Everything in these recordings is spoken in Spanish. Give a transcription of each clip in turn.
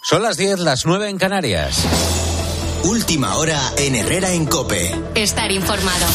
Son las 10, las 9 en Canarias. Última hora en Herrera en COPE. Estar informado.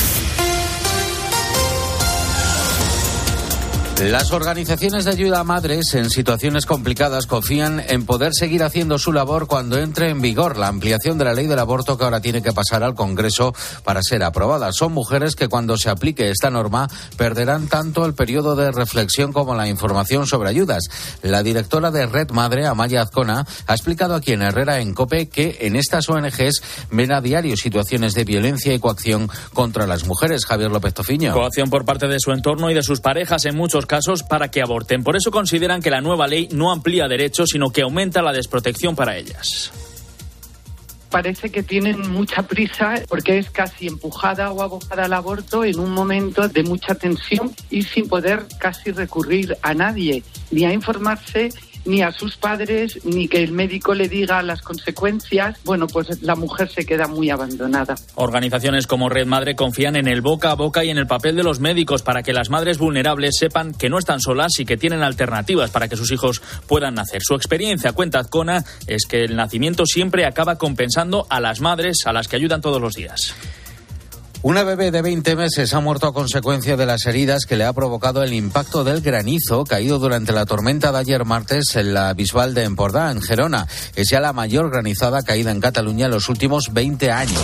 Las organizaciones de ayuda a madres en situaciones complicadas confían en poder seguir haciendo su labor cuando entre en vigor la ampliación de la ley del aborto que ahora tiene que pasar al Congreso para ser aprobada. Son mujeres que cuando se aplique esta norma perderán tanto el periodo de reflexión como la información sobre ayudas. La directora de Red Madre, Amaya Azcona, ha explicado aquí en Herrera en COPE que en estas ONGs ven a diario situaciones de violencia y coacción contra las mujeres. Javier López Tofiño. Coacción por parte de su entorno y de sus parejas en muchos casos para que aborten. Por eso consideran que la nueva ley no amplía derechos, sino que aumenta la desprotección para ellas. Parece que tienen mucha prisa porque es casi empujada o abocada al aborto en un momento de mucha tensión y sin poder casi recurrir a nadie, ni a informarse, ni a sus padres, ni que el médico le diga las consecuencias. Bueno, pues la mujer se queda muy abandonada. Organizaciones como Red Madre confían en el boca a boca y en el papel de los médicos para que las madres vulnerables sepan que no están solas y que tienen alternativas para que sus hijos puedan nacer. Su experiencia, cuenta Azcona, es que el nacimiento siempre acaba compensando a las madres a las que ayudan todos los días. Una bebé de 20 meses ha muerto a consecuencia de las heridas que le ha provocado el impacto del granizo caído durante la tormenta de ayer martes en la Bisbal de Empordà, en Gerona. Es ya la mayor granizada caída en Cataluña en los últimos 20 años.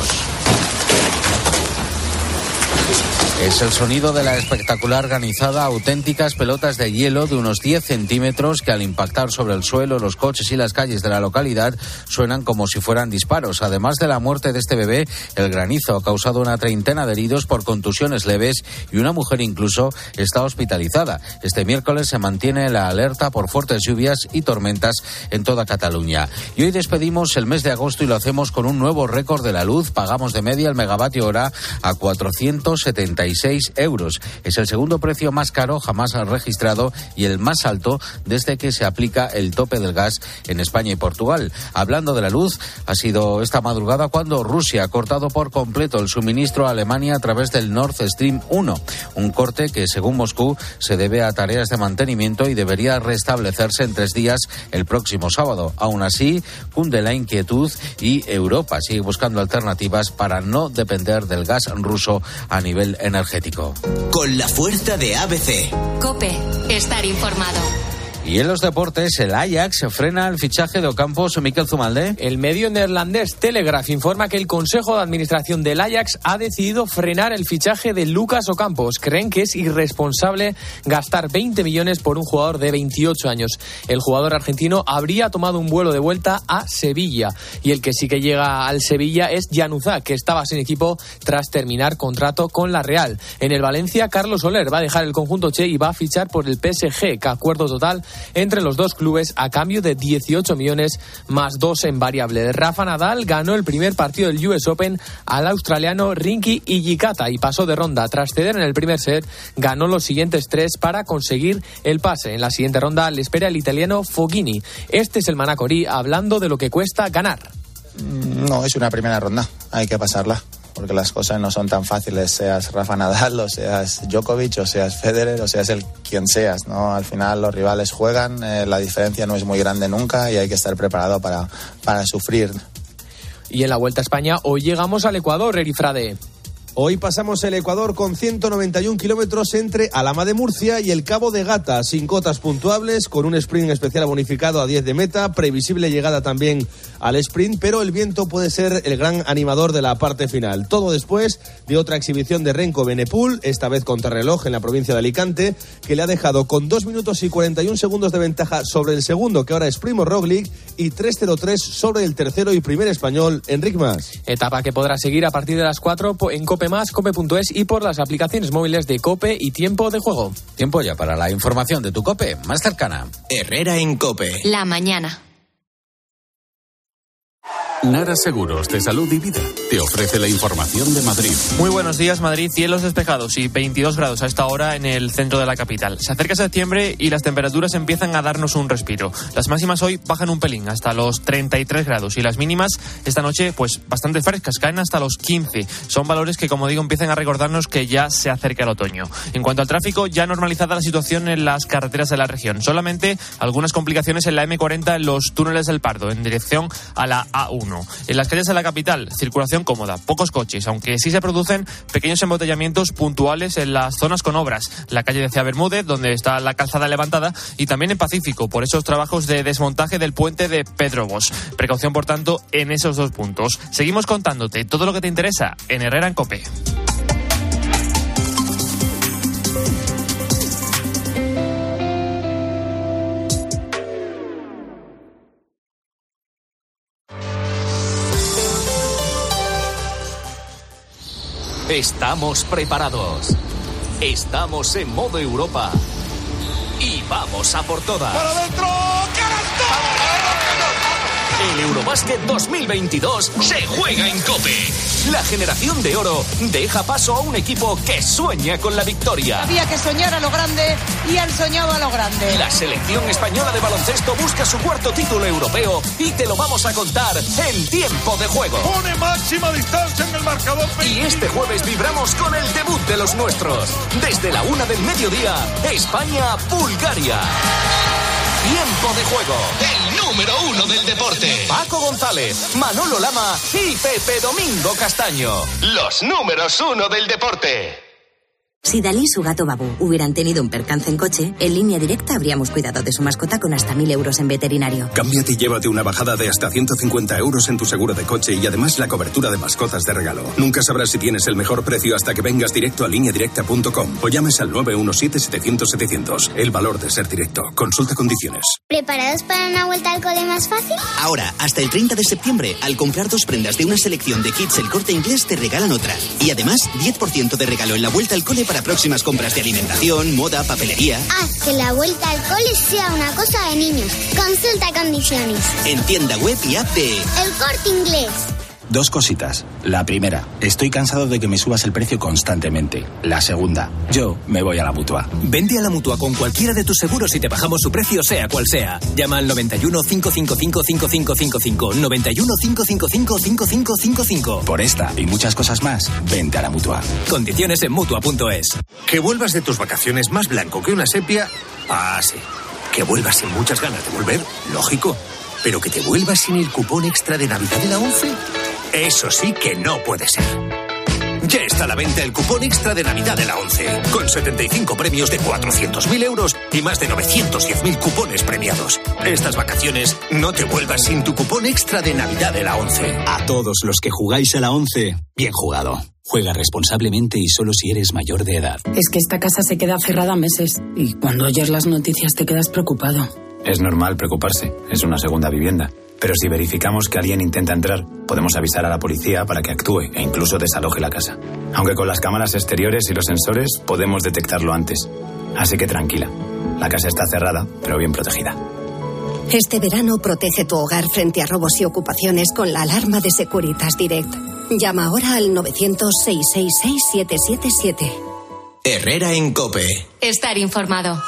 Es el sonido de la espectacular granizada, auténticas pelotas de hielo de unos 10 centímetros que al impactar sobre el suelo, los coches y las calles de la localidad suenan como si fueran disparos. Además de la muerte de este bebé, el granizo ha causado una treintena de heridos por contusiones leves y una mujer incluso está hospitalizada. Este miércoles se mantiene la alerta por fuertes lluvias y tormentas en toda Cataluña. Y hoy despedimos el mes de agosto y lo hacemos con un nuevo récord de la luz. Pagamos de media el megavatio hora a 476 euros. Es el segundo precio más caro jamás registrado y el más alto desde que se aplica el tope del gas en España y Portugal. Hablando de la luz, ha sido esta madrugada cuando Rusia ha cortado por completo el suministro a Alemania a través del Nord Stream 1. Un corte que, según Moscú, se debe a tareas de mantenimiento y debería restablecerse en 3 días el próximo sábado. Aún así, cunde la inquietud y Europa sigue buscando alternativas para no depender del gas ruso a nivel energético. Con la fuerza de ABC. COPE, estar informado. Y en los deportes, el Ajax frena el fichaje de Ocampos. Miquel Zumalde. El medio neerlandés Telegraph informa que el Consejo de Administración del Ajax ha decidido frenar el fichaje de Lucas Ocampos. Creen que es irresponsable gastar 20 millones por un jugador de 28 años. El jugador argentino habría tomado un vuelo de vuelta a Sevilla. Y el que sí que llega al Sevilla es Januzaj, que estaba sin equipo tras terminar contrato con la Real. En el Valencia, Carlos Soler va a dejar el conjunto che y va a fichar por el PSG, que acuerdo total entre los dos clubes a cambio de 18 millones más 2 en variable. Rafa Nadal ganó el primer partido del US Open al australiano Rinky Hijikata y pasó de ronda. Tras ceder en el primer set, ganó los siguientes 3 para conseguir el pase. En la siguiente ronda le espera el italiano Fognini. Este es el Manacorí hablando de lo que cuesta ganar. No, es una primera ronda, hay que pasarla, porque las cosas no son tan fáciles, seas Rafa Nadal, o seas Djokovic, o seas Federer, o seas quien seas, ¿no? Al final los rivales juegan, la diferencia no es muy grande nunca y hay que estar preparado para sufrir. Y en la Vuelta a España, hoy llegamos al Ecuador, Eri Frade. Hoy pasamos el Ecuador con 191 kilómetros entre Alhama de Murcia y el Cabo de Gata, sin cotas puntuables, con un sprint especial bonificado a 10 de meta, previsible llegada también al sprint, pero el viento puede ser el gran animador de la parte final. Todo después de otra exhibición de Renko Benepul, esta vez contrarreloj en la provincia de Alicante, que le ha dejado con 2 minutos y 41 segundos de ventaja sobre el segundo, que ahora es Primo Roglic, y 3:03 sobre el tercero y primer español, Enric Mas. Etapa que podrá seguir a partir de las 4 en COPE+, COPE.es y por las aplicaciones móviles de COPE y Tiempo de Juego. Tiempo ya para la información de tu COPE más cercana. Herrera en COPE. La mañana. Nara Seguros de Salud y Vida te ofrece la información de Madrid. Muy buenos días, Madrid. Cielos despejados y 22 grados a esta hora en el centro de la capital. Se acerca septiembre y las temperaturas empiezan a darnos un respiro. Las máximas hoy bajan un pelín, hasta los 33 grados. Y las mínimas esta noche, pues bastante frescas, caen hasta los 15. Son valores que, como digo, empiezan a recordarnos que ya se acerca el otoño. En cuanto al tráfico, ya normalizada la situación en las carreteras de la región. Solamente algunas complicaciones en la M40 en los túneles del Pardo, en dirección a la A1. En las calles de la capital, circulación cómoda, pocos coches, aunque sí se producen pequeños embotellamientos puntuales en las zonas con obras. La calle de Cea Bermúdez, donde está la calzada levantada, y también en Pacífico, por esos trabajos de desmontaje del puente de Pedro Bosch. Precaución, por tanto, en esos dos puntos. Seguimos contándote todo lo que te interesa en Herrera en COPE. Estamos preparados. Estamos en modo Europa. Y vamos a por todas. ¡Para adentro! El Eurobásquet 2022 se juega en COPE. La generación de oro deja paso a un equipo que sueña con la victoria. Había que soñar a lo grande y han soñado a lo grande. La selección española de baloncesto busca su cuarto título europeo y te lo vamos a contar en tiempo de juego. Pone máxima distancia en el marcador. Y este jueves vibramos con el debut de los nuestros. Desde la 1 del mediodía, España-Bulgaria. Tiempo de juego. El número 1 del deporte. Paco González, Manolo Lama y Pepe Domingo Castaño. Los números 1 del deporte. Si Dalí y su gato Babú hubieran tenido un percance en coche, en Línea Directa habríamos cuidado de su mascota con hasta 1.000 euros en veterinario. Cámbiate y llévate una bajada de hasta 150 euros en tu seguro de coche y además la cobertura de mascotas de regalo. Nunca sabrás si tienes el mejor precio hasta que vengas directo a lineadirecta.com o llames al 917-700-700. El valor de ser directo. Consulta condiciones. ¿Preparados para una vuelta al cole más fácil? Ahora, hasta el 30 de septiembre, al comprar 2 prendas de una selección de kits El Corte Inglés, te regalan otra. Y además, 10% de regalo en la vuelta al cole para próximas compras de alimentación, moda, papelería. Haz que la vuelta al cole sea una cosa de niños. Consulta condiciones. En tienda web y app de El Corte Inglés. 2 cositas. La primera, estoy cansado de que me subas el precio constantemente. La segunda, yo me voy a la Mutua. Vente a la Mutua con cualquiera de tus seguros y te bajamos su precio sea cual sea. Llama al 91 555 5555. 91 555 5555. Por esta y muchas cosas más, vente a la Mutua. Condiciones en Mutua.es. Que vuelvas de tus vacaciones más blanco que una sepia. Ah, sí. Que vuelvas sin muchas ganas de volver, lógico. Pero que te vuelvas sin el cupón extra de Navidad de la ONCE. Eso sí que no puede ser. Ya está a la venta el cupón extra de Navidad de la ONCE, con 75 premios de 400.000 euros y más de 910.000 cupones premiados. Estas vacaciones no te vuelvas sin tu cupón extra de Navidad de la ONCE. A todos los que jugáis a la ONCE, bien jugado. Juega responsablemente y solo si eres mayor de edad. Es que esta casa se queda cerrada meses y cuando oyes las noticias te quedas preocupado. Es normal preocuparse, es una segunda vivienda. Pero si verificamos que alguien intenta entrar, podemos avisar a la policía para que actúe e incluso desaloje la casa. Aunque con las cámaras exteriores y los sensores podemos detectarlo antes. Así que tranquila, la casa está cerrada, pero bien protegida. Este verano protege tu hogar frente a robos y ocupaciones con la alarma de Securitas Direct. Llama ahora al 900-666-777. Herrera en COPE. Estar informado.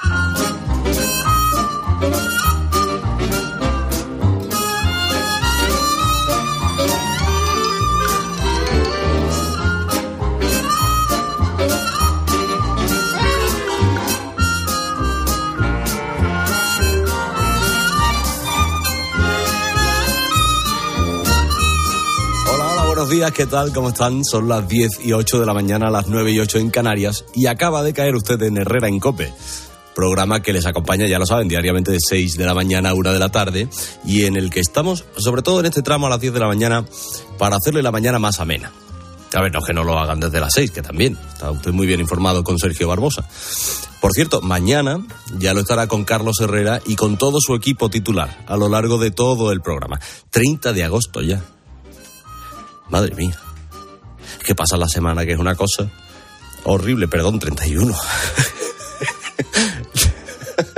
Buenos días, ¿qué tal? ¿Cómo están? Son las 10:08 de la mañana, las 9:08 en Canarias y acaba de caer usted en Herrera en COPE, programa que les acompaña, ya lo saben, diariamente de 6 de la mañana a 1 de la tarde y en el que estamos, sobre todo en este tramo a las 10 de la mañana, para hacerle la mañana más amena. A ver, no es que no lo hagan desde las 6, que también, está usted muy bien informado con Sergio Barbosa. Por cierto, mañana ya lo estará con Carlos Herrera y con todo su equipo titular a lo largo de todo el programa. 30 de agosto ya. Madre mía, es que pasa la semana que es una cosa horrible, perdón, 31.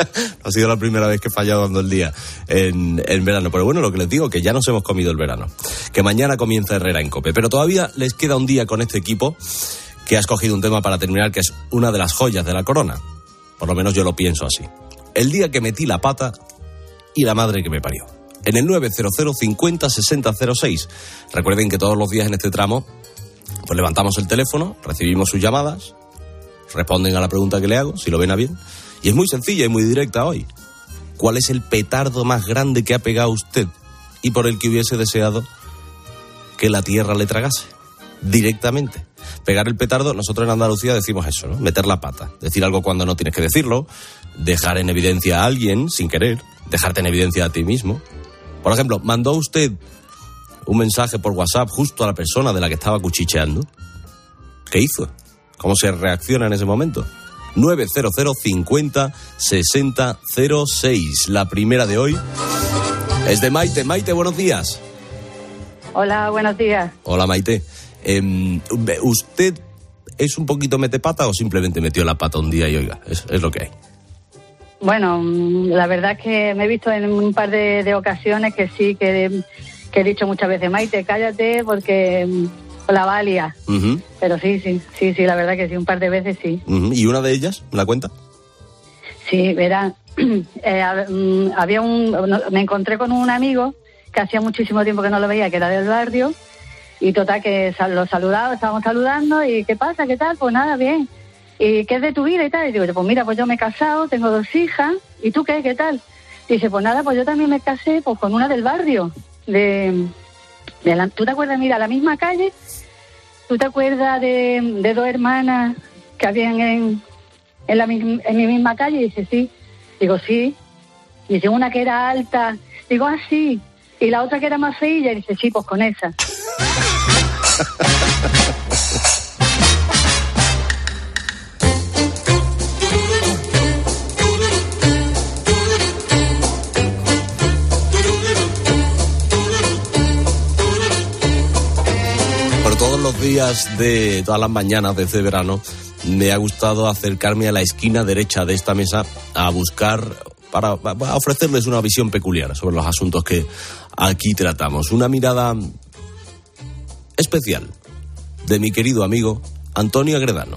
Ha sido la primera vez que he fallado dando el día en verano. Pero bueno, lo que les digo, que ya nos hemos comido el verano. Que mañana comienza Herrera en COPE. Pero todavía les queda un día con este equipo que ha escogido un tema para terminar que es una de las joyas de la corona. Por lo menos yo lo pienso así. El día que metí la pata y la madre que me parió. En el 900 50 60 06. Recuerden que todos los días en este tramo pues levantamos el teléfono, recibimos sus llamadas, responden a la pregunta que le hago, si lo ven a bien. Y es muy sencilla y muy directa hoy. ¿Cuál es el petardo más grande que ha pegado usted y por el que hubiese deseado que la tierra le tragase? Directamente. Pegar el petardo, nosotros en Andalucía decimos eso, ¿no? Meter la pata. Decir algo cuando no tienes que decirlo, dejar en evidencia a alguien sin querer, dejarte en evidencia a ti mismo. Por ejemplo, ¿mandó usted un mensaje por WhatsApp justo a la persona de la que estaba cuchicheando? ¿Qué hizo? ¿Cómo se reacciona en ese momento? 900 50 60 06. La primera de hoy es de Maite. Maite, buenos días. Hola, buenos días. Hola, Maite. ¿Usted es un poquito metepata o simplemente metió la pata un día y oiga, es lo que hay? Bueno, la verdad es que me he visto en un par de ocasiones que sí, que he dicho muchas veces, Maite, cállate porque la valia. Uh-huh. Pero sí, la verdad que sí, un par de veces sí. Uh-huh. ¿Y una de ellas? ¿Me la cuenta? Sí, verá, me encontré con un amigo que hacía muchísimo tiempo que no lo veía, que era del barrio, y total que lo saludaba, estábamos saludando, y ¿qué pasa? ¿Qué tal? Pues nada, bien. ¿Y qué es de tu vida y tal? Y digo, pues mira, pues yo me he casado, tengo 2 hijas, ¿y tú qué? ¿Qué tal? Dice, pues nada, pues yo también me casé pues con una del barrio, ¿tú te acuerdas? Mira, la misma calle, ¿tú te acuerdas de 2 hermanas que habían en mi misma calle? Y dice, sí. Digo, sí. Y dice, una que era alta. Digo, ah, sí. Y la otra que era más feilla. Y dice, sí, pues con esa. Todos los días de todas las mañanas de este verano me ha gustado acercarme a la esquina derecha de esta mesa a buscar, para ofrecerles una visión peculiar sobre los asuntos que aquí tratamos. Una mirada especial de mi querido amigo Antonio Agredano.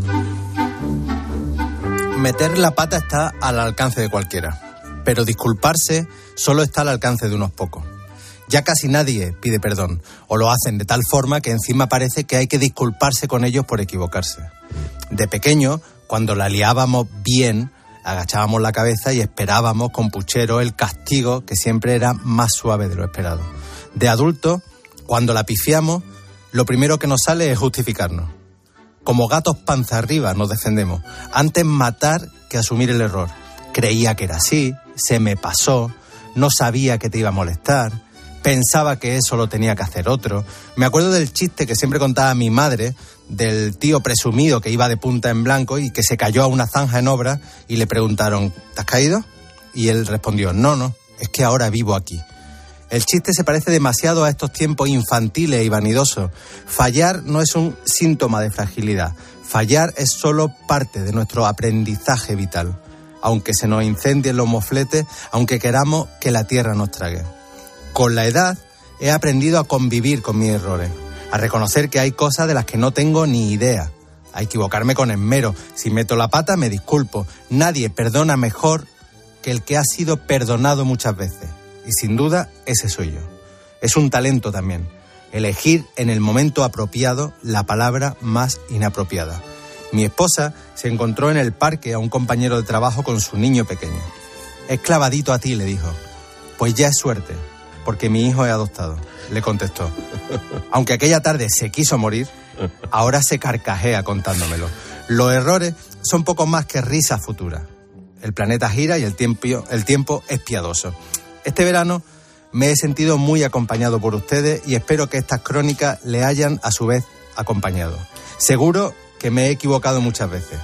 Meter la pata está al alcance de cualquiera, pero disculparse solo está al alcance de unos pocos. Ya casi nadie pide perdón, o lo hacen de tal forma que encima parece que hay que disculparse con ellos por equivocarse. De pequeño, cuando la liábamos bien, agachábamos la cabeza y esperábamos con puchero el castigo, que siempre era más suave de lo esperado. De adulto, cuando la pifiamos, lo primero que nos sale es justificarnos. Como gatos panza arriba nos defendemos. Antes matar que asumir el error. Creía que era así, se me pasó, no sabía que te iba a molestar, pensaba que eso lo tenía que hacer otro. Me acuerdo del chiste que siempre contaba mi madre, del tío presumido que iba de punta en blanco y que se cayó a una zanja en obra y le preguntaron, ¿te has caído? Y él respondió, no, es que ahora vivo aquí. El chiste se parece demasiado a estos tiempos infantiles y vanidosos. Fallar no es un síntoma de fragilidad. Fallar es solo parte de nuestro aprendizaje vital. Aunque se nos incendien los mofletes, aunque queramos que la tierra nos trague. Con la edad he aprendido a convivir con mis errores, a reconocer que hay cosas de las que no tengo ni idea, a equivocarme con esmero. Si meto la pata me disculpo. Nadie perdona mejor que el que ha sido perdonado muchas veces. Y sin duda ese soy yo. Es un talento también, elegir en el momento apropiado la palabra más inapropiada. Mi esposa se encontró en el parque a un compañero de trabajo con su niño pequeño. Es clavadito a ti, le dijo. Pues ya es suerte, porque mi hijo es adoptado, le contestó. Aunque aquella tarde se quiso morir, ahora se carcajea contándomelo. Los errores son poco más que risas futuras. El planeta gira y el tiempo es piadoso. Este verano me he sentido muy acompañado por ustedes y espero que estas crónicas le hayan a su vez acompañado. Seguro que me he equivocado muchas veces.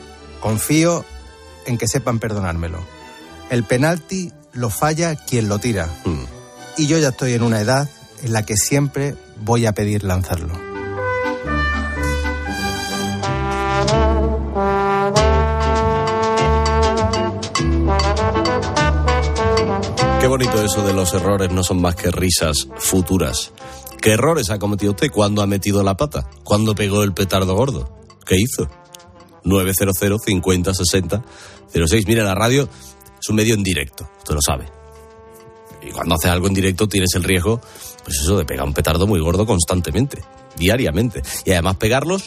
Confío en que sepan perdonármelo. El penalti lo falla quien lo tira. Y yo ya estoy en una edad en la que siempre voy a pedir lanzarlo. Qué bonito eso de los errores no son más que risas futuras. ¿Qué errores ha cometido usted? ¿Cuándo ha metido la pata? ¿Cuándo pegó el petardo gordo? ¿Qué hizo? 900 50 60 06. Mira, la radio es un medio en directo, usted lo sabe. Y cuando haces algo en directo tienes el riesgo, pues eso, de pegar un petardo muy gordo constantemente, diariamente. Y además pegarlos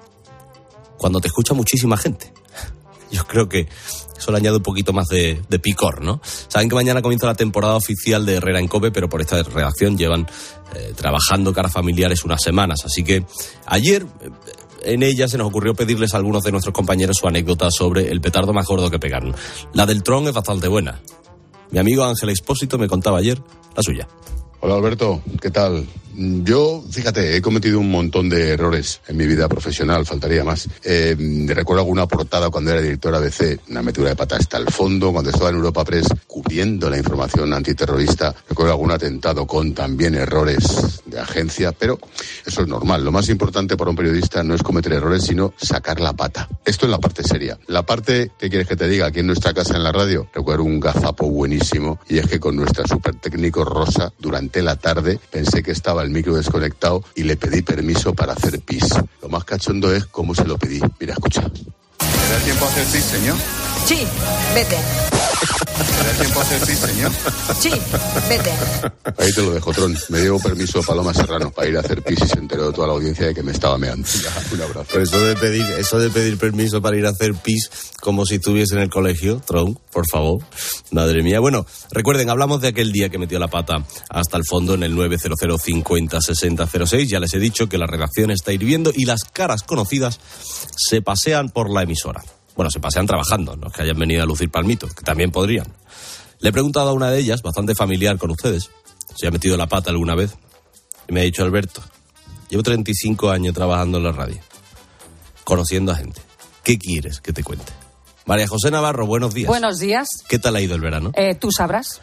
cuando te escucha muchísima gente. Yo creo que eso le añade un poquito más de picor, ¿no? Saben que mañana comienza la temporada oficial de Herrera en COPE, pero por esta redacción llevan trabajando caras familiares unas semanas. Así que ayer en ella se nos ocurrió pedirles a algunos de nuestros compañeros su anécdota sobre el petardo más gordo que pegaron. La del Tron es bastante buena. Mi amigo Ángel Expósito me contaba ayer la suya. Hola Alberto, ¿qué tal? Yo, fíjate, he cometido un montón de errores en mi vida profesional, faltaría más. Recuerdo alguna portada cuando era director ABC, una metedura de pata hasta el fondo, cuando estaba en Europa Press cubriendo la información antiterrorista. Recuerdo algún atentado con también errores de agencia, pero eso es normal. Lo más importante para un periodista no es cometer errores, sino sacar la pata. Esto es la parte seria. La parte, ¿qué quieres que te diga? Aquí en nuestra casa en la radio, recuerdo un gazapo buenísimo, y es que con nuestra super técnico Rosa, durante la tarde, pensé que estaba el micro desconectado y le pedí permiso para hacer pis. Lo más cachondo es cómo se lo pedí. Mira, escucha. ¿Me da tiempo a hacer pis, señor? Sí, vete. ¿Me da tiempo a hacer pis, señor? Sí, vete. Ahí te lo dejo, Tron. Me dio permiso Paloma Serrano para ir a hacer pis y se enteró de toda la audiencia de que me estaba meando. Un abrazo. Pero eso de pedir permiso para ir a hacer pis como si estuviese en el colegio, Tron, por favor. Madre mía. Bueno, recuerden, hablamos de aquel día que metió la pata hasta el fondo en el 900 50 60 06. Ya les he dicho que la redacción está hirviendo y las caras conocidas se pasean por la emisora. Bueno, se pasean trabajando, no es que hayan venido a lucir palmitos, que también podrían. Le he preguntado a una de ellas, bastante familiar con ustedes, si ha metido la pata alguna vez. Y me ha dicho: Alberto, llevo 35 años trabajando en la radio, conociendo a gente. ¿Qué quieres que te cuente? María José Navarro, buenos días. Buenos días. ¿Qué tal ha ido el verano? Tú sabrás.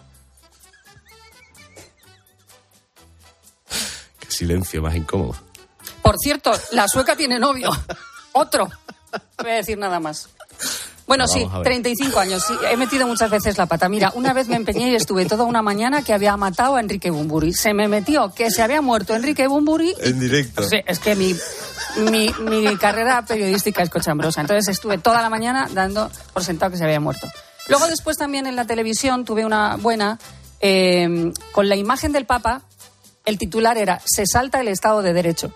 Qué silencio más incómodo. Por cierto, la sueca tiene novio. Otro. No voy a decir nada más. Bueno, sí, 35 años. Sí, he metido muchas veces la pata. Mira, una vez me empeñé y estuve toda una mañana que había matado a Enrique Bunbury. Se me metió que se había muerto Enrique Bunbury. En directo. Sí, es que mi carrera periodística es cochambrosa. Entonces estuve toda la mañana dando por sentado que se había muerto. Luego después también en la televisión tuve una buena con la imagen del Papa. El titular era: se salta el Estado de Derecho.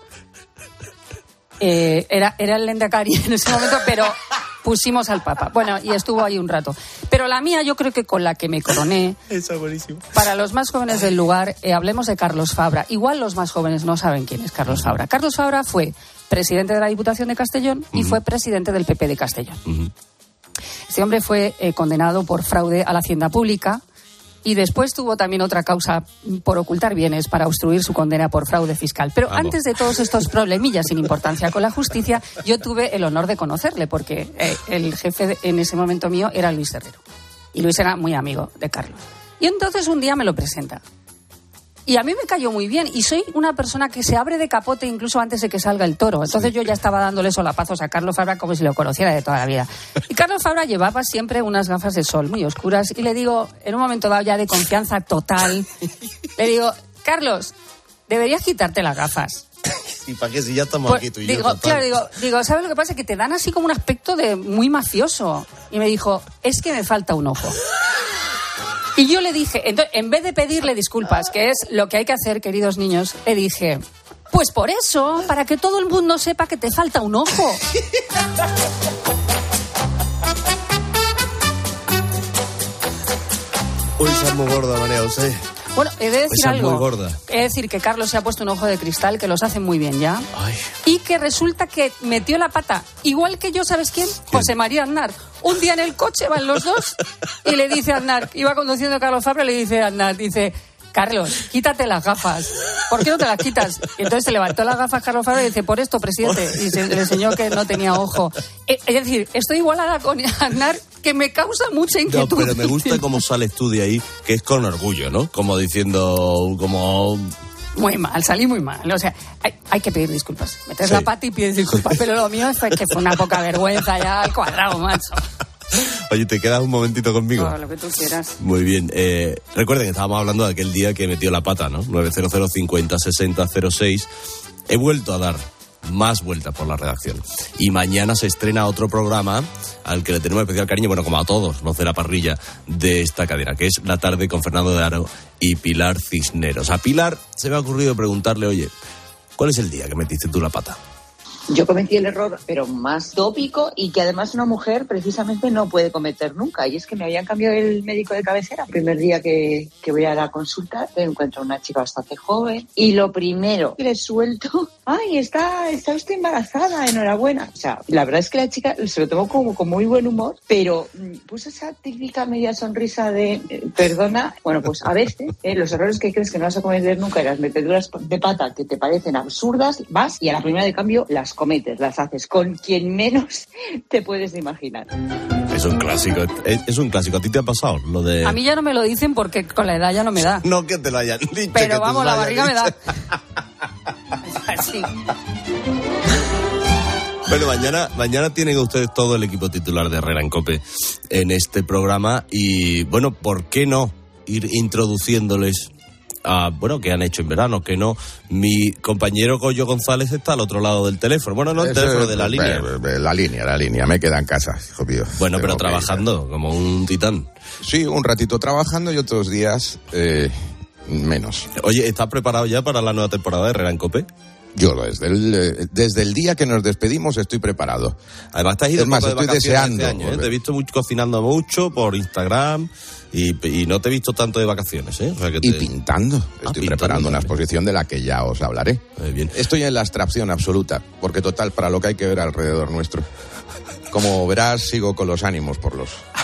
Era el Lehendakari en ese momento, pero pusimos al Papa. Bueno, y estuvo ahí un rato. Pero la mía, yo creo que con la que me coroné. Esa es buenísimo. Para los más jóvenes del lugar, hablemos de Carlos Fabra. Igual los más jóvenes no saben quién es Carlos Fabra. Carlos Fabra fue presidente de la Diputación de Castellón y fue presidente del PP de Castellón. Este hombre fue condenado por fraude a la hacienda pública. Y después tuvo también otra causa por ocultar bienes para obstruir su condena por fraude fiscal. Pero antes de todos estos problemillas sin importancia con la justicia, yo tuve el honor de conocerle, porque el jefe en ese momento mío era Luis Herrero. Y Luis era muy amigo de Carlos. Y entonces un día me lo presenta. Y a mí me cayó muy bien. Y soy una persona que se abre de capote incluso antes de que salga el toro. Entonces yo ya estaba dándole solapazos a Carlos Fabra como si lo conociera de toda la vida. Y Carlos Fabra llevaba siempre unas gafas de sol muy oscuras. Y le digo, en un momento dado ya de confianza total, le digo: Carlos, deberías quitarte las gafas. ¿Y para qué si ya estamos aquí tú y yo? Claro, digo, ¿sabes lo que pasa? Que te dan así como un aspecto de muy mafioso. Y me dijo: es que me falta un ojo. Y yo le dije, entonces, en vez de pedirle disculpas, que es lo que hay que hacer, queridos niños, le dije: pues por eso, para que todo el mundo sepa que te falta un ojo. Uy, esa es muy gorda, María José. Bueno, he de decir esa algo. Es muy gorda. He de decir que Carlos se ha puesto un ojo de cristal, que los hace muy bien ya. Ay. Y que resulta que metió la pata, igual que yo, ¿sabes quién? José María Aznar. Un día en el coche van los dos y le dice a Aznar, iba conduciendo Carlos Fabra, le dice a Aznar, dice: Carlos, quítate las gafas. ¿Por qué no te las quitas? Y entonces se levantó las gafas Carlos Fabra y dice: por esto, presidente. Y se le enseñó que no tenía ojo. Es decir, estoy igualada con Aznar, que me causa mucha inquietud. No, pero me gusta cómo sales tú de ahí, que es con orgullo, ¿no? Como diciendo, como... Muy mal, salí muy mal. O sea, hay que pedir disculpas. Metes la pata y pides disculpas. Pero lo mío fue que fue una poca vergüenza ya al cuadrado, macho. Oye, ¿te quedas un momentito conmigo? No, lo que tú quieras. Muy bien. Recuerden que estábamos hablando de aquel día que metió la pata, ¿no? 900 50 60 06. He vuelto a dar más vueltas por la redacción. Y mañana se estrena otro programa al que le tenemos especial cariño, bueno, como a todos los de la parrilla de esta cadena, que es La Tarde con Fernando de Aro y Pilar Cisneros. A Pilar se me ha ocurrido preguntarle, oye, ¿cuál es el día que metiste tú la pata? Yo cometí el error, pero más tópico, y que además una mujer precisamente no puede cometer nunca. Y es que me habían cambiado el médico de cabecera. El primer día que voy a la consulta, me encuentro una chica bastante joven. Y lo primero que le suelto, ¡ay, está usted embarazada! ¡Enhorabuena! O sea, la verdad es que la chica se lo tomó como con muy buen humor, pero puso esa típica media sonrisa de, perdona. Bueno, pues a veces los errores que crees que no vas a cometer nunca y las meteduras de pata que te parecen absurdas, vas y a la primera de cambio las cometes, las haces con quien menos te puedes imaginar. Es un clásico, es un clásico. ¿A ti te ha pasado lo de...? A mí ya no me lo dicen porque con la edad ya no me da. No que te lo hayan dicho. Pero vamos, la barriga me da. Así. Bueno, mañana tienen ustedes todo el equipo titular de Herrera en COPE en este programa y, bueno, ¿por qué no ir introduciéndoles a, bueno, qué han hecho en verano, que no? Mi compañero Goyo González está al otro lado del teléfono. Bueno, no el teléfono, de la línea. La línea, me queda en casa, hijo mío. Bueno, pero trabajando como un titán. Sí, un ratito trabajando y otros días menos. Oye, ¿estás preparado ya para la nueva temporada de Herrera en COPE? Yo desde el día que nos despedimos estoy preparado. Además te has ido es más, de estoy deseando. Este año, ¿eh? Te he visto cocinando mucho por Instagram y no te he visto tanto de vacaciones, ¿eh? O sea que y pintando. Estoy preparando una exposición de la que ya os hablaré. Muy bien. Estoy en la abstracción absoluta, porque total, para lo que hay que ver alrededor nuestro. Como verás, sigo con los ánimos por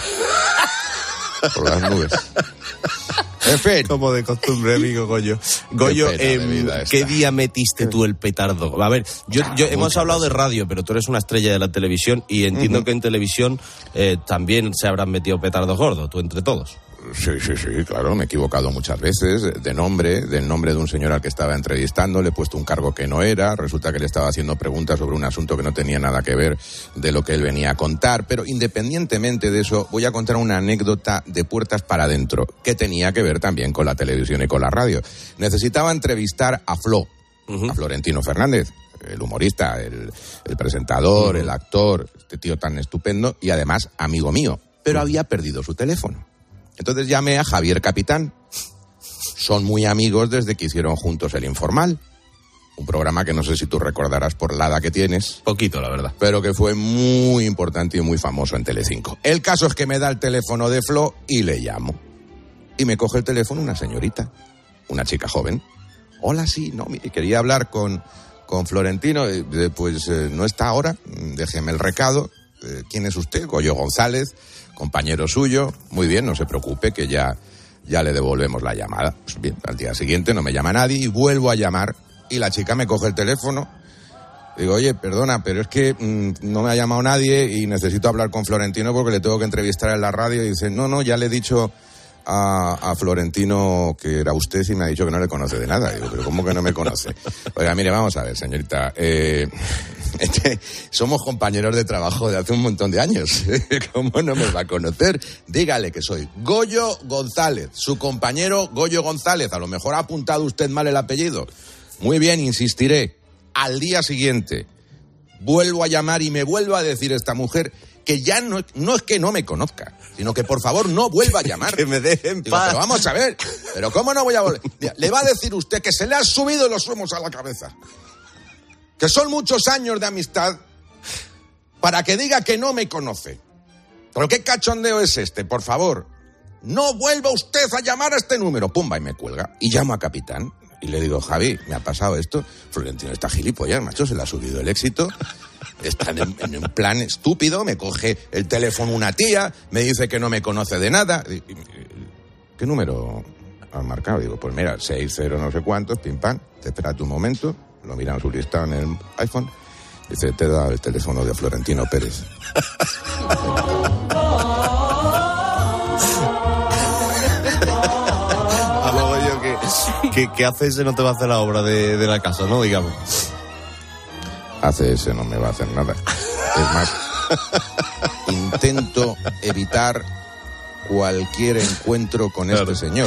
las nubes. En fin. Como de costumbre, amigo Goyo. Goyo, ¿qué día metiste tú el petardo? A ver, yo hemos hablado de radio, pero tú eres una estrella de la televisión y entiendo que en televisión también se habrán metido petardos gordos, tú entre todos. Sí, claro, me he equivocado muchas veces del nombre de un señor al que estaba entrevistando, le he puesto un cargo que no era, resulta que le estaba haciendo preguntas sobre un asunto que no tenía nada que ver de lo que él venía a contar, pero independientemente de eso, voy a contar una anécdota de puertas para adentro, que tenía que ver también con la televisión y con la radio. Necesitaba entrevistar a a Florentino Fernández, el humorista, el presentador, el actor, este tío tan estupendo y además amigo mío, pero había perdido su teléfono. Entonces llamé a Javier Capitán. Son muy amigos desde que hicieron juntos El Informal. Un programa que no sé si tú recordarás por la edad que tienes. Poquito, la verdad. Pero que fue muy importante y muy famoso en Telecinco. El caso es que me da el teléfono de Flo y le llamo. Y me coge el teléfono una señorita, una chica joven. Hola, sí, no, quería hablar con Florentino. Pues no está ahora, déjeme el recado. ¿Quién es usted? Goyo González, compañero suyo. Muy bien, no se preocupe, que ya le devolvemos la llamada. Pues bien, al día siguiente no me llama nadie y vuelvo a llamar y la chica me coge el teléfono. Digo, oye, perdona, pero es que no me ha llamado nadie y necesito hablar con Florentino porque le tengo que entrevistar en la radio. Y dice, no, ya le he dicho a Florentino que era usted y me ha dicho que no le conoce de nada. Digo, pero ¿cómo que no me conoce? Oiga, mire, vamos a ver, señorita, somos compañeros de trabajo de hace un montón de años. ¿Cómo no me va a conocer? Dígale que soy Goyo González, su compañero Goyo González. A lo mejor ha apuntado usted mal el apellido. Muy bien, insistiré. Al día siguiente vuelvo a llamar y me vuelvo a decir esta mujer que ya no es que no me conozca, sino que por favor no vuelva a llamar. Que me dejen paz. Pero vamos a ver, pero ¿cómo no voy a volver? Mira, le va a decir usted que se le han subido los humos a la cabeza. Que son muchos años de amistad para que diga que no me conoce. Pero ¿qué cachondeo es este? Por favor, no vuelva usted a llamar a este número. Pumba, y me cuelga. Y llamo a Capitán y le digo, Javi, me ha pasado esto. Florentino está gilipollas, macho, se le ha subido el éxito. Está en un plan estúpido, me coge el teléfono una tía, me dice que no me conoce de nada. ¿Qué número han marcado? Digo, pues mira, 60 no sé cuántos, pim pam, te espérate un momento, lo miran su listado en el iPhone, dice, te da el teléfono de Florentino Pérez. ¿Qué hace ese no te va a hacer la obra de la casa, no? Digamos. Hace ese no me va a hacer nada. Es más, intento evitar cualquier encuentro con este señor.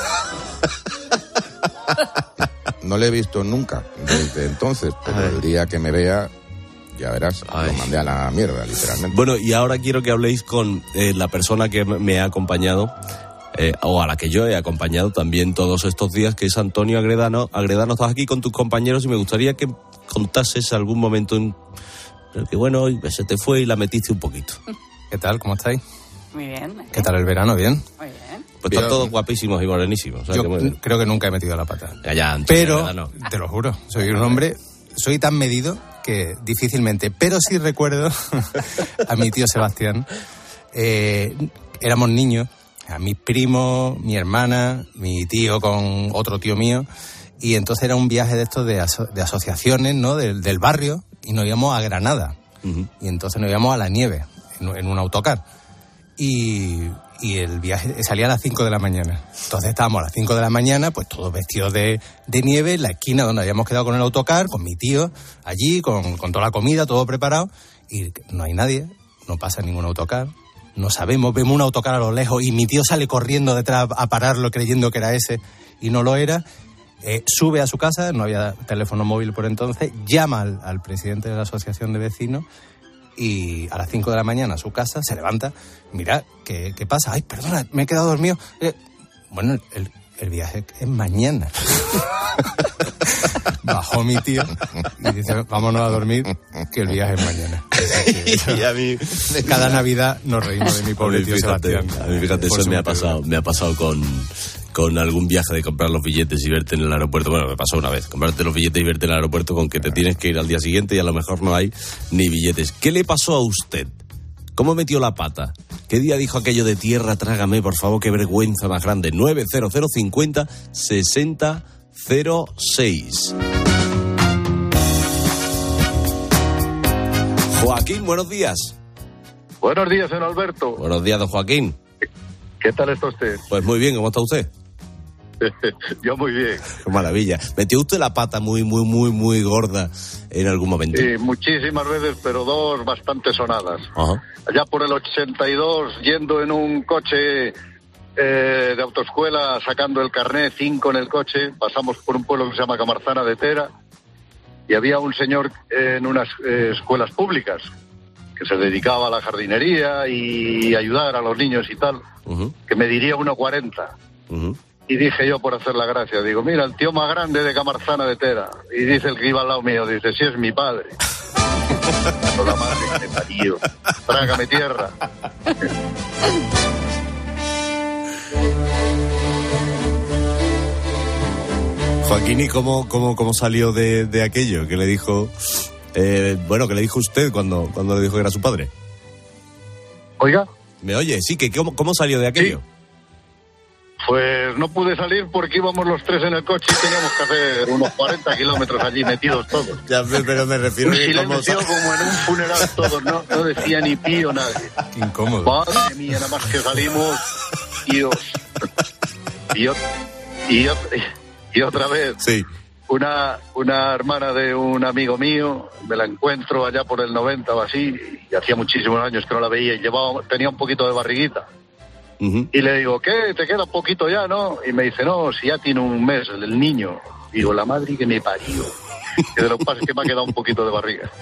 No le he visto nunca desde entonces, pero el día que me vea, ya verás, lo mandé a la mierda, literalmente. Bueno, y ahora quiero que habléis con la persona que me ha acompañado, o a la que yo he acompañado también todos estos días, que es Antonio Agredano. Agredano, estás aquí con tus compañeros y me gustaría que contases algún momento en el que, bueno, se te fue y la metiste un poquito. ¿Qué tal? ¿Cómo estáis? Muy bien. ¿Qué tal el verano? ¿Bien? Muy bien. Pues están todos guapísimos y morenísimos. O sea, yo creo que nunca he metido la pata. Ya, Antonio, pero, te lo juro, soy un hombre, soy tan medido que difícilmente, pero sí recuerdo a mi tío Sebastián. Éramos niños, a mis primos, mi hermana, mi tío con otro tío mío, y entonces era un viaje de estos de asociaciones, ¿no? Del barrio, y nos íbamos a Granada. Uh-huh. Y entonces nos íbamos a la nieve, en un autocar. Y el viaje salía a las 5 de la mañana. Entonces estábamos a las 5 de la mañana, pues todos vestidos de nieve, en la esquina donde habíamos quedado con el autocar, con mi tío, allí, con toda la comida, todo preparado, y no hay nadie, no pasa ningún autocar, no sabemos, vemos un autocar a lo lejos, y mi tío sale corriendo detrás a pararlo creyendo que era ese, y no lo era. Sube a su casa, no había teléfono móvil por entonces, llama al presidente de la asociación de vecinos, y a las 5 de la mañana a su casa, se levanta, mira, ¿qué pasa? Ay, perdona, me he quedado dormido. Bueno, el viaje es mañana. Bajó mi tío y dice, vámonos a dormir, que el viaje es mañana. Y a mí, cada Navidad nos reímos de mi pobre tío Sebastián. A mí, fíjate, eso me ha pasado con algún viaje de comprar los billetes y verte en el aeropuerto. Bueno, me pasó una vez, comprarte los billetes y verte en el aeropuerto con que te tienes que ir al día siguiente y a lo mejor no hay ni billetes. ¿Qué le pasó a usted? ¿Cómo metió la pata? ¿Qué día dijo aquello de tierra, trágame, por favor, qué vergüenza más grande? 90050 6006. Joaquín, buenos días. Buenos días, señor Alberto. Buenos días, don Joaquín. ¿Qué tal está usted? Pues muy bien, ¿cómo está usted? Yo muy bien. Qué maravilla. ¿Metió usted la pata muy gorda en algún momento? Sí, muchísimas veces, pero dos bastante sonadas. Ajá. Allá por el 82, yendo en un coche de autoescuela, sacando el carné, 5 en el coche, pasamos por un pueblo que se llama Camarzana de Tera, y había un señor en unas escuelas públicas que se dedicaba a la jardinería y ayudar a los niños y tal, que me diría 1,40. Y dije yo, por hacer la gracia, digo, mira, el tío más grande de Camarzana de Tera. Y dice el que iba al lado mío, dice, sí, es mi padre. Con la madre que me parió. Trágame tierra. Joaquín, ¿y cómo salió de aquello? ¿Qué le dijo? ¿Qué le dijo usted cuando le dijo que era su padre? Oiga. ¿Me oye? Sí, que ¿cómo salió de aquello? Sí. Pues no pude salir porque íbamos los tres en el coche y teníamos que hacer unos 40 kilómetros allí metidos todos. Ya, pero me refiero a que silencio como en un funeral todos, no decía ni pío nadie. Qué incómodo. Madre mía, nada más que salimos, Dios. Y otra vez, sí. Una hermana de un amigo mío, me la encuentro allá por el 90 o así, y hacía muchísimos años que no la veía, y tenía un poquito de barriguita. Y le digo, ¿qué? ¿Te queda poquito ya, no? Y me dice, no, si ya tiene un mes el niño. Digo, la madre que me parió. Que de lo que pasa es que me ha quedado un poquito de barriga.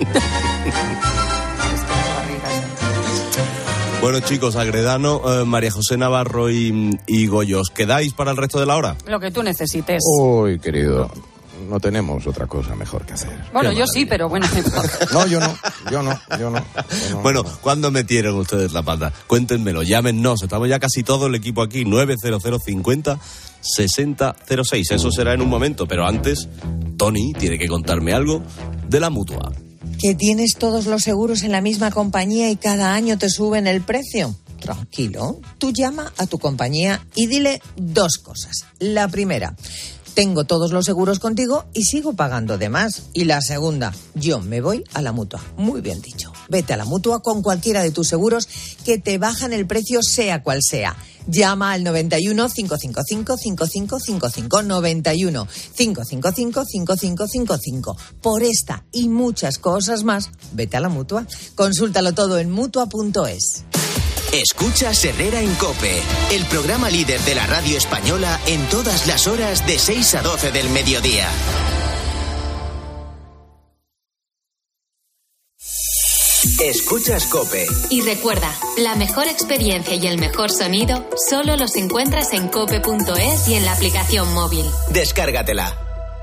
Bueno, chicos, Agredano, María José Navarro y Goyo, ¿os quedáis para el resto de la hora? Lo que tú necesites. Uy, querido, no tenemos otra cosa mejor que hacer. Bueno, yo sí, pero bueno. No, yo no. Bueno, ¿cuándo metieron ustedes la pata? Cuéntenmelo, llámenos, estamos ya casi todo el equipo aquí, 90050 6006. Eso será en un momento, pero antes, Tony tiene que contarme algo de la Mutua. ¿Que tienes todos los seguros en la misma compañía y cada año te suben el precio? Tranquilo, tú llama a tu compañía y dile dos cosas. La primera, tengo todos los seguros contigo y sigo pagando de más. Y la segunda, yo me voy a la Mutua. Muy bien dicho. Vete a la Mutua con cualquiera de tus seguros que te bajan el precio sea cual sea. Llama al 91 555 5555 91 555 5555. Por esta y muchas cosas más, vete a la Mutua. Consúltalo todo en Mutua.es. Escuchas Herrera en COPE, el programa líder de la radio española en todas las horas de 6 a 12 del mediodía. Escuchas COPE. Y recuerda, la mejor experiencia y el mejor sonido solo los encuentras en cope.es y en la aplicación móvil. Descárgatela.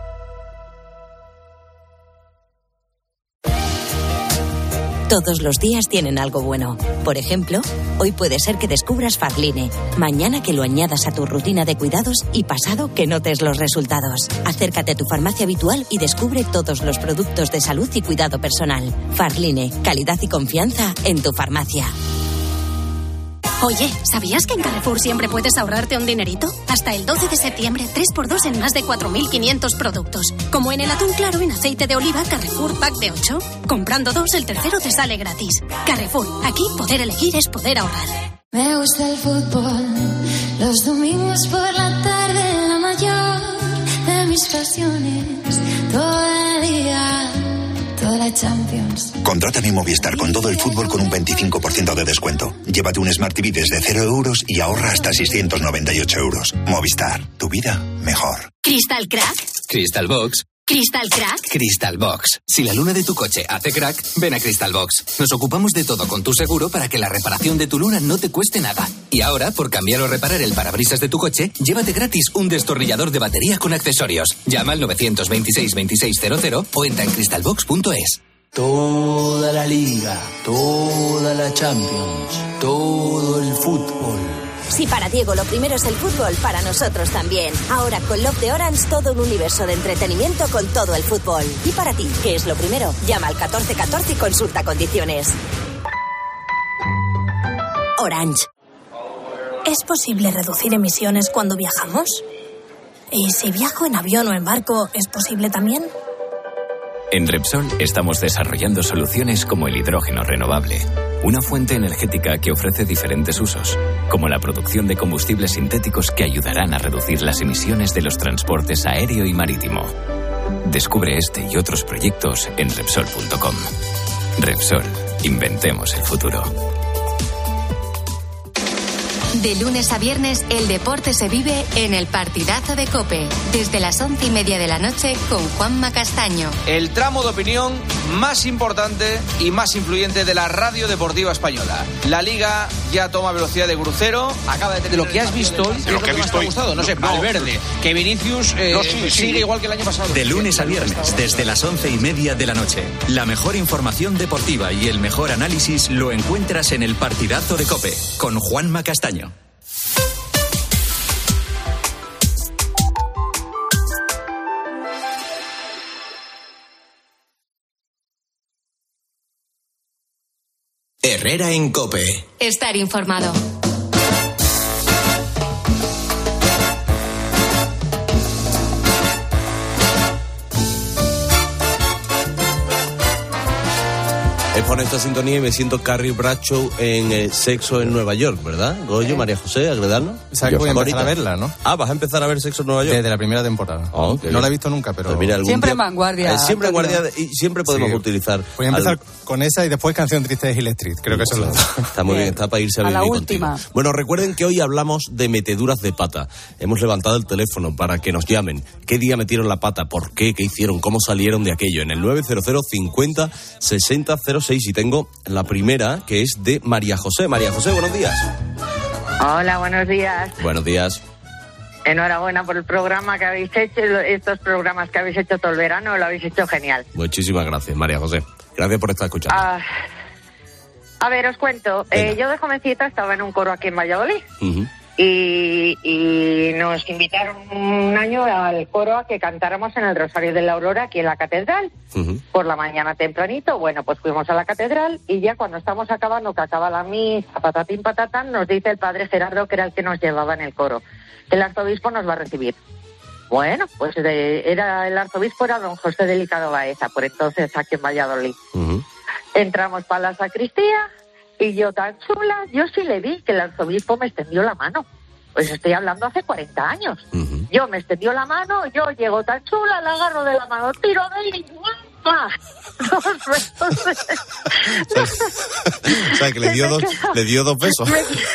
Todos los días tienen algo bueno. Por ejemplo, hoy puede ser que descubras Farline, mañana que lo añadas a tu rutina de cuidados y pasado que notes los resultados. Acércate a tu farmacia habitual y descubre todos los productos de salud y cuidado personal. Farline, calidad y confianza en tu farmacia. Oye, ¿sabías que en Carrefour siempre puedes ahorrarte un dinerito? Hasta el 12 de septiembre, 3x2 en más de 4.500 productos. Como en el atún claro en aceite de oliva Carrefour Pack de 8. Comprando 2, el tercero te sale gratis. Carrefour, aquí poder elegir es poder ahorrar. Me gusta el fútbol, los domingos por la tarde, la mayor de mis pasiones, todo el día. La Champions. Contrata mi Movistar con todo el fútbol con un 25% de descuento. Llévate un Smart TV desde 0 euros y ahorra hasta 698 euros. Movistar, tu vida mejor. ¿Crystal Crack? Crystal Box. ¿Crystal Crack? Crystal Box. Si la luna de tu coche hace crack, ven a Crystal Box. Nos ocupamos de todo con tu seguro para que la reparación de tu luna no te cueste nada. Y ahora, por cambiar o reparar el parabrisas de tu coche, llévate gratis un destornillador de batería con accesorios. Llama al 926 2600 o entra en crystalbox.es. Toda la Liga, toda la Champions, todo el fútbol. Si para Diego lo primero es el fútbol, para nosotros también. Ahora con Love de Orange, todo un universo de entretenimiento con todo el fútbol. Y para ti, ¿qué es lo primero? Llama al 1414 y consulta condiciones. Orange. ¿Es posible reducir emisiones cuando viajamos? ¿Y si viajo en avión o en barco, es posible también? En Repsol estamos desarrollando soluciones como el hidrógeno renovable, una fuente energética que ofrece diferentes usos, como la producción de combustibles sintéticos que ayudarán a reducir las emisiones de los transportes aéreo y marítimo. Descubre este y otros proyectos en Repsol.com. Repsol, inventemos el futuro. De lunes a viernes, el deporte se vive en el partidazo de COPE, desde las 11:30 de la noche con Juanma Castaño. El tramo de opinión más importante y más influyente de la radio deportiva española. La Liga ya toma velocidad de crucero, acaba de tener lo que has visto hoy. ¿Qué es lo que más te ha gustado? No sé, Valverde, que Vinicius sigue igual que el año pasado. De lunes a viernes, desde las 11:30 de la noche. La mejor información deportiva y el mejor análisis lo encuentras en el partidazo de COPE, con Juanma Castaño. Herrera en COPE. Estar informado. Es por esta sintonía y me siento Carrie Bradshaw en Sexo en Nueva York, ¿verdad? Goyo, María José, Agredano. Sabes que voy a empezar a verla, ¿no? Ah, vas a empezar a ver Sexo en Nueva York. Desde la primera temporada. Oh, no la he visto nunca, pero... Pues mira, siempre en vanguardia. Siempre en vanguardia y siempre podemos utilizar... Voy a empezar con esa y después Canción Triste de Hill Street. Creo que eso es lo... Está muy bien, está para irse a vivir la última. Contigo. Bueno, recuerden que hoy hablamos de meteduras de pata. Hemos levantado el teléfono para que nos llamen. ¿Qué día metieron la pata? ¿Por qué? ¿Qué hicieron? ¿Cómo salieron de aquello? En el 900 50 60 06. Y tengo la primera, que es de María José. María José, buenos días. Hola, buenos días. Buenos días. Enhorabuena por el programa que habéis hecho, estos programas que habéis hecho todo el verano, lo habéis hecho genial. Muchísimas gracias, María José. Gracias por estar escuchando. A ver, os cuento. Yo de jovencita estaba en un coro aquí en Valladolid. Uh-huh. Y nos invitaron un año al coro a que cantáramos en el Rosario de la Aurora, aquí en la catedral, por la mañana tempranito. Bueno, pues fuimos a la catedral y ya cuando estamos acabando, que acaba la misa, patatín patatán, nos dice el padre Gerardo, que era el que nos llevaba en el coro, el arzobispo nos va a recibir. Bueno, pues el arzobispo era don José Delicado Baeza, por entonces aquí en Valladolid. Entramos para la sacristía y yo tan chula, yo sí le vi que el arzobispo me extendió la mano. Pues estoy hablando hace 40 años. Yo me extendió la mano, yo llego tan chula, la agarro de la mano, tiro de él y ¡guapa! 2 besos. O sea, que le dio 2 besos.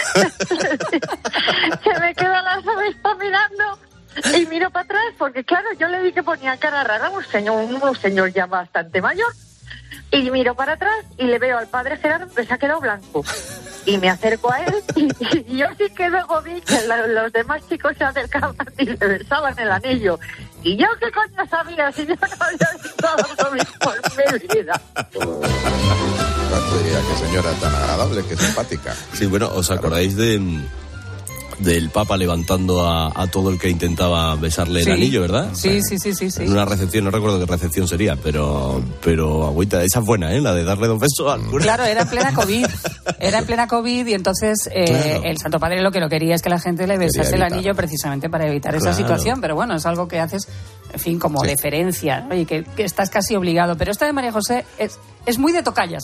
Se me queda el arzobispo mirando y miro para atrás porque, claro, yo le vi que ponía cara rara, un señor ya bastante mayor. Y miro para atrás y le veo al padre Gerardo que se ha quedado blanco. Y me acerco a él y yo sí que luego vi que los demás chicos se acercaban y le besaban el anillo. Y yo qué coño sabía si yo no había visto lo mismo en mi vida. Qué señora tan agradable, qué simpática. Sí, bueno, ¿os acordáis del Papa levantando a todo el que intentaba besarle el anillo, verdad? Sí. En una recepción, no recuerdo qué recepción sería, pero agüita, esa es buena, la de darle 2 besos al cura. Claro, era en plena COVID y entonces el Santo Padre lo que no quería es que la gente le besase el anillo precisamente para evitar esa situación, pero bueno, es algo que haces, en fin, como deferencia, ¿no? Y que estás casi obligado. Pero esta de María José es muy de tocallas.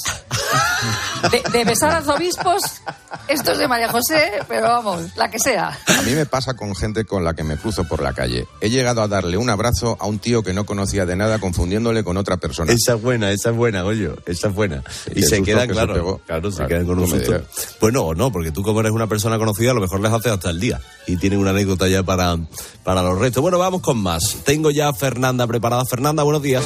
De besar a arzobispos, esto es de María José, pero vamos, la que sea. A mí me pasa con gente con la que me cruzo por la calle. He llegado a darle un abrazo a un tío que no conocía de nada, confundiéndole con otra persona. Esa es buena, oye, esa es buena. Y se quedan, claro, se quedan con un susto. Bueno, o no, porque tú como eres una persona conocida, a lo mejor les haces hasta el día. Y tienen una anécdota ya para los restos. Bueno, vamos con más. Tengo ya a Fernanda preparada. Fernanda, buenos días.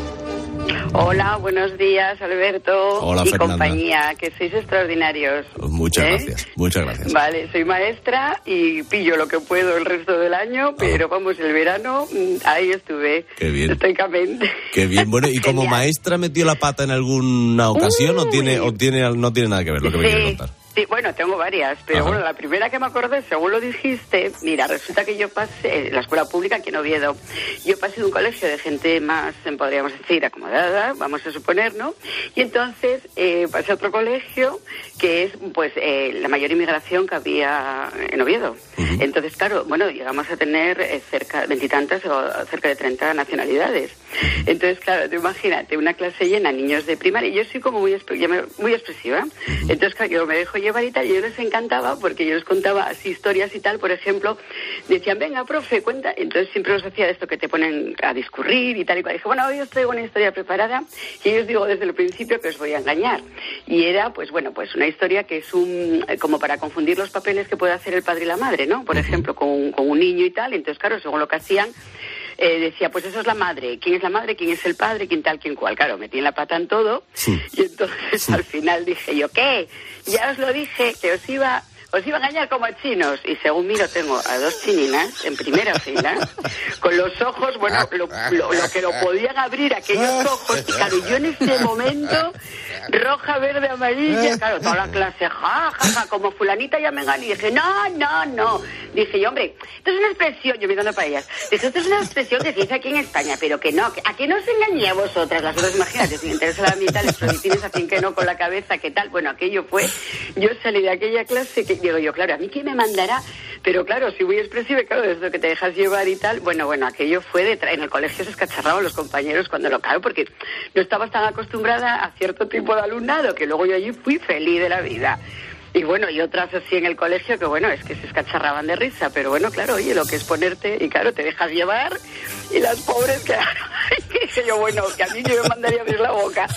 Hola, buenos días, Alberto. Hola, y Fernanda. Compañía, que sois extraordinarios. Muchas gracias. Vale, soy maestra y pillo lo que puedo el resto del año, pero vamos, el verano, ahí estuve. Qué bien. Estoicamente. Qué bien, bueno, ¿y como maestra metió la pata en alguna ocasión o no tiene nada que ver lo que me quiere contar? Sí, bueno, tengo varias, pero bueno, la primera que me acordé, según lo dijiste, mira, resulta que yo pasé, la escuela pública aquí en Oviedo, yo pasé de un colegio de gente más, podríamos decir, acomodada, vamos a suponer, ¿no? Y entonces pasé a otro colegio que es, pues, la mayor inmigración que había en Oviedo. Entonces, claro, bueno, llegamos a tener cerca, 20 y tantas o cerca de 30 nacionalidades. Entonces, claro, tú imagínate, una clase llena, niños de primaria, y yo soy como muy expresiva. Entonces, claro, yo me dejo llevar y tal, y yo les encantaba porque yo les contaba así historias y tal, por ejemplo, decían, venga, profe, cuenta, entonces siempre los hacía esto que te ponen a discurrir y tal y cual. Dije, bueno, hoy os traigo una historia preparada y yo os digo desde el principio que os voy a engañar. Y era, pues bueno, pues una historia que es como para confundir los papeles que puede hacer el padre y la madre, ¿no? Por ejemplo, con un niño y tal, entonces claro, según lo que hacían, decía, pues eso es la madre, ¿quién es la madre? ¿Quién es el padre? ¿Quién tal? ¿Quién cual? Claro, metí en la pata en todo y entonces al final dije yo, ¿qué? Ya os lo dije, que os iba a engañar como a chinos. Y según miro, tengo a 2 chininas en primera fila, con los ojos, bueno, lo que lo podían abrir aquellos ojos. Y claro, yo en ese momento, roja, verde, amarilla, claro, toda la clase, como fulanita ya me gané. Y dije, no. Dije yo, hombre, esto es una expresión, yo mirando para ellas, dije, esto es una expresión que se dice aquí en España, pero que no, ¿a que no os engañé a vosotras? Las otras, imagínate, sin interés a la mitad, les prohibitines hacían que no con la cabeza, ¿qué tal? Bueno, aquello fue, yo salí de aquella clase que digo yo, claro, a mí quién me mandará, pero claro, si muy expresiva, claro, desde que te dejas llevar y tal, bueno, aquello fue en el colegio se escacharraban los compañeros cuando lo claro, porque no estabas tan acostumbrada a cierto tipo de alumnado, que luego yo allí fui feliz de la vida. Y bueno, y otras así en el colegio que bueno, es que se escacharraban de risa, pero bueno, claro, oye, lo que es ponerte, y claro, te dejas llevar, y las pobres que dije yo, bueno, que a mí yo me mandaría a abrir la boca.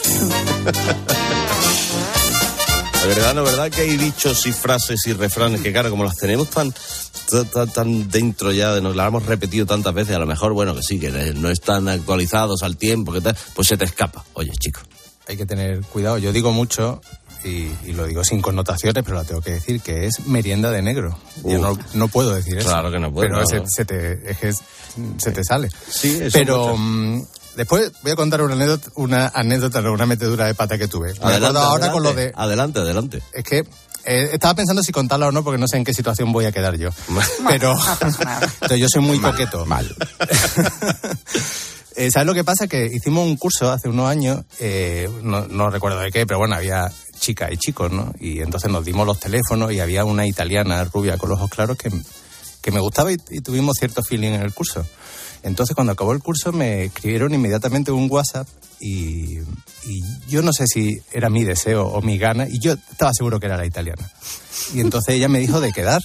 La verdad que hay dichos y frases y refranes que, claro, como las tenemos tan dentro ya, nos las hemos repetido tantas veces, a lo mejor, bueno, que sí, que no están actualizados al tiempo, que tal, pues se te escapa. Oye, chico. Hay que tener cuidado. Yo digo mucho, y lo digo sin connotaciones, pero lo tengo que decir, que es merienda de negro. Yo no puedo decir eso. Claro que no puedo. Pero se te sale. Sí, eso. Pero después voy a contar una metedura de pata que tuve. Adelante. Es que estaba pensando si contarla o no, porque no sé en qué situación voy a quedar yo. Pero entonces yo soy muy coqueto. Mal. ¿Sabes lo que pasa? Que hicimos un curso hace unos años, no recuerdo de qué, pero bueno, había chicas y chicos, ¿no? Y entonces nos dimos los teléfonos y había una italiana rubia con los ojos claros que me gustaba y tuvimos cierto feeling en el curso. Entonces, cuando acabó el curso, me escribieron inmediatamente un WhatsApp y yo no sé si era mi deseo o mi gana, y yo estaba seguro que era la italiana. Y entonces ella me dijo de quedar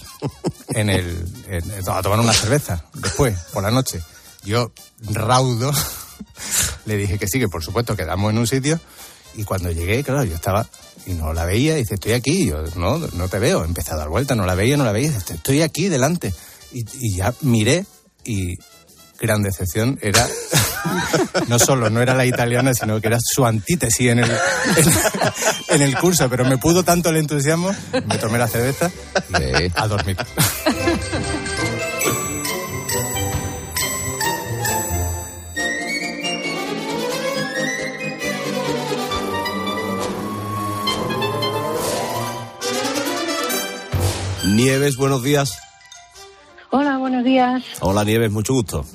a tomar una cerveza después, por la noche. Yo, raudo, le dije que sí, que por supuesto quedamos en un sitio. Y cuando llegué, claro, yo estaba y no la veía, y dice, estoy aquí. Y yo, no te veo. Empecé a dar vueltas, no la veía. Y dice, estoy aquí delante. Y ya miré, y gran decepción, era no solo no era la italiana, sino que era su antítesis en el curso. Pero me pudo tanto el entusiasmo, me tomé la cerveza y a dormir. Nieves, buenos días. Hola, buenos días. Hola, Nieves, mucho gusto.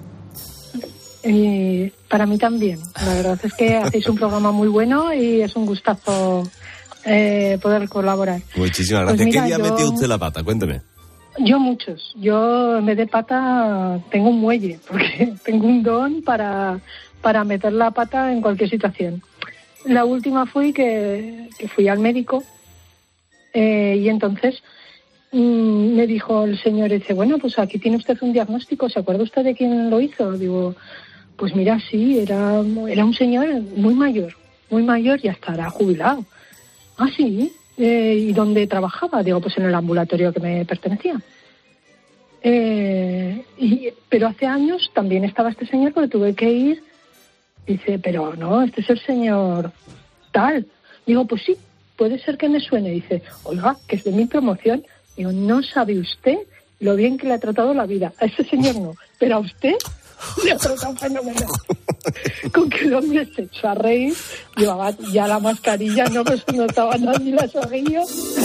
Para mí también. La verdad es que hacéis un programa muy bueno y es un gustazo poder colaborar. Muchísimas gracias. Pues mira, ¿qué día metió usted la pata? Cuénteme. Yo muchos. Yo en vez de pata tengo un muelle, porque tengo un don para meter la pata en cualquier situación. La última fue que fui al médico y entonces me dijo el señor, dice, bueno, pues aquí tiene usted un diagnóstico, ¿se acuerda usted de quién lo hizo? Digo, pues mira, sí, era un señor muy mayor y hasta era jubilado. Ah, sí, ¿y dónde trabajaba? Digo, pues en el ambulatorio que me pertenecía. Pero hace años también estaba este señor, porque tuve que ir. Dice, pero no, este es el señor tal. Digo, pues sí, puede ser que me suene. Dice, oiga, que es de mi promoción. Digo, no sabe usted lo bien que le ha tratado la vida. A ese señor no, pero a usted le ha tratado fenomenal. Con que el hombre se echó a reír, llevaba ya la mascarilla, no se notaba nadie la sonrisa.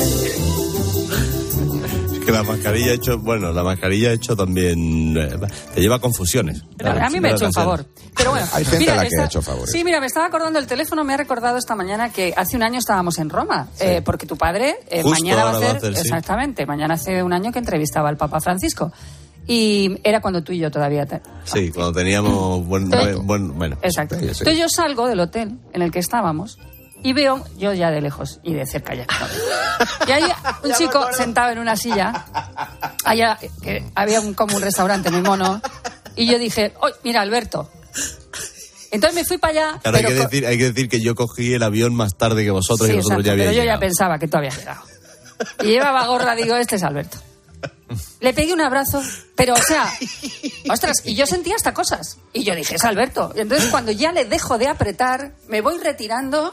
Que la mascarilla ha hecho también te lleva a confusiones. Pero a mí me ha hecho un favor. Pero bueno, hay gente a la que ha hecho favores. Sí, mira, me estaba acordando, el teléfono me ha recordado esta mañana que hace un año estábamos en Roma, sí. Porque tu padre mañana va a hacer, exactamente, mañana hace un año que entrevistaba al Papa Francisco. Y era cuando tú y yo todavía... Sí, cuando teníamos bueno. Exacto. Sí. Entonces yo salgo del hotel en el que estábamos y veo, yo ya de lejos y de cerca ya. Y hay un chico sentado en una silla. Allá, que había como un restaurante muy mono. Y yo dije, ¡oh, mira, Alberto! Entonces me fui para allá. Claro, hay que decir que yo cogí el avión más tarde que vosotros, sí, y vosotros ya habíais llegado. Pero yo ya pensaba que tú habías llegado. Y llevaba gorra, digo, este es Alberto. Le pegué un abrazo, pero, o sea, ostras, y yo sentía hasta cosas. Y yo dije, es Alberto. Y entonces cuando ya le dejo de apretar, me voy retirando,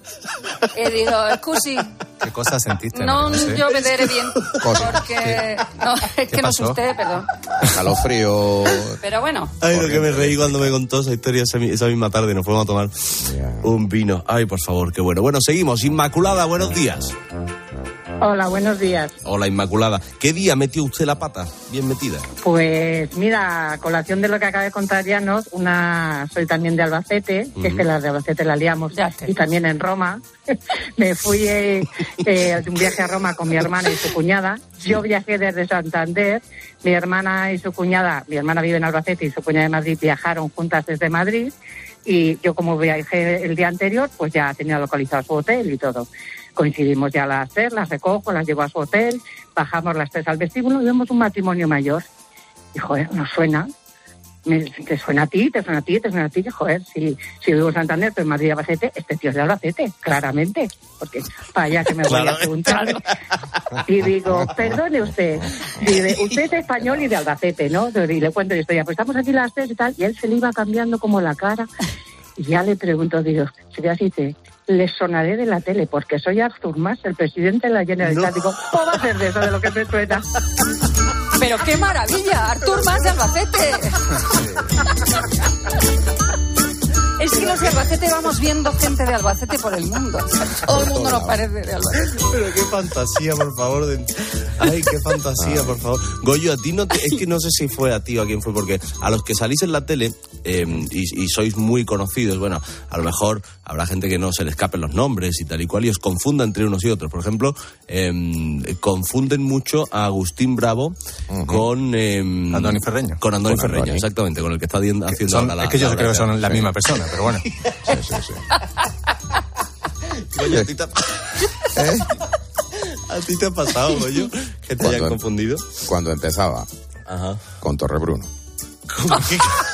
y digo, scusi. ¿Qué cosas sentiste? No, yo me daré bien. Porque, no, es que no asusté, perdón. Calofrío. Pero bueno. Ay, lo que me reí cuando me contó esa historia esa misma tarde. Nos fuimos a tomar un vino. Ay, por favor, qué bueno. Bueno, seguimos. Inmaculada, buenos días. Hola, buenos días. Hola, Inmaculada. ¿Qué día metió usted la pata? Bien metida. Pues mira, a colación de lo que acaba de contar Llanos, soy también de Albacete, que es que las de Albacete la liamos, y también en Roma. Me fui de un viaje a Roma con mi hermana y su cuñada. Yo viajé desde Santander, mi hermana y su cuñada, mi hermana vive en Albacete y su cuñada de Madrid, viajaron juntas desde Madrid. Y yo, como viajé el día anterior, pues ya tenía localizado su hotel y todo. Coincidimos ya las tres, las recojo, las llevo a su hotel, bajamos las tres al vestíbulo y vemos un matrimonio mayor. Y, joder, nos suena. ¿Te suena a ti? ¿Te suena a ti? ¿Te suena a ti? Joder, si vivo en Santander, pero en Madrid, Albacete, este tío es de Albacete, claramente. Porque para allá que me voy a preguntar. Y digo, perdone usted. Dice, usted es español y de Albacete, ¿no? Y le cuento la historia. Pues estamos aquí las tres y tal. Y él se le iba cambiando como la cara. Y ya le pregunto, digo, se ve así, dice, les sonaré de la tele, porque soy Artur Mas, el presidente de la Generalitat. No. Digo, ¿cómo va a ser de eso de lo que me suena? ¡Pero qué maravilla! ¡Artur Mas de Albacete! Es que los de Albacete vamos viendo gente de Albacete por el mundo. Todo el mundo nos parece de Albacete. Pero qué fantasía, por favor. Ay, qué fantasía, por favor. Goyo, a ti es que no sé si fue a ti o a quién fue, porque a los que salís en la tele y sois muy conocidos, bueno, a lo mejor habrá gente que no se le escapen los nombres y tal y cual, y os confunda entre unos y otros. Por ejemplo, confunden mucho a Agustín Bravo con... Andoni Ferreño. Con Andoni Ferreño, exactamente, con el que está haciendo ahora la... Es que yo creo que son la misma persona, pero bueno. Sí. Goyo, ¿a ti te ha pasado, Goyo, que te hayan confundido? Cuando empezaba con Torrebruno. ¿Cómo que?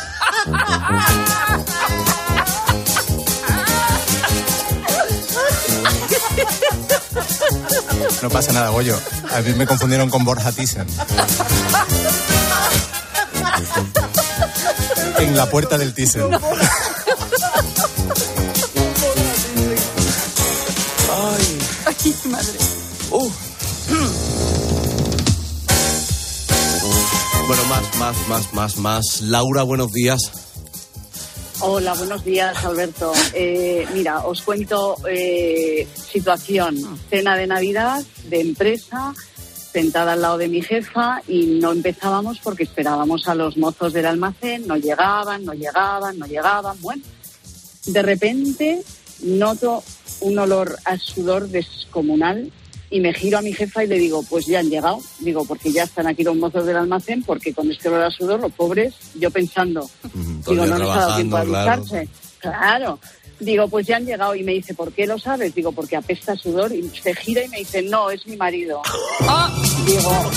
No pasa nada, Goyo. A mí me confundieron con Borja Thyssen. En la puerta del Thyssen. Ay, madre. Bueno, más. Laura, buenos días. Hola, buenos días, Alberto. Mira, os cuento situación. Cena de Navidad, de empresa, sentada al lado de mi jefa, y no empezábamos porque esperábamos a los mozos del almacén. No llegaban. Bueno, de repente noto un olor a sudor descomunal y me giro a mi jefa y le digo, pues ya han llegado. Digo, porque ya están aquí los mozos del almacén, porque con este olor a sudor, los pobres, yo pensando, digo, no nos ha dado tiempo a ducharse. Claro. Digo, pues ya han llegado. Y me dice, ¿por qué lo sabes? Digo, porque apesta a sudor. Y se gira y me dice, no, es mi marido. Digo,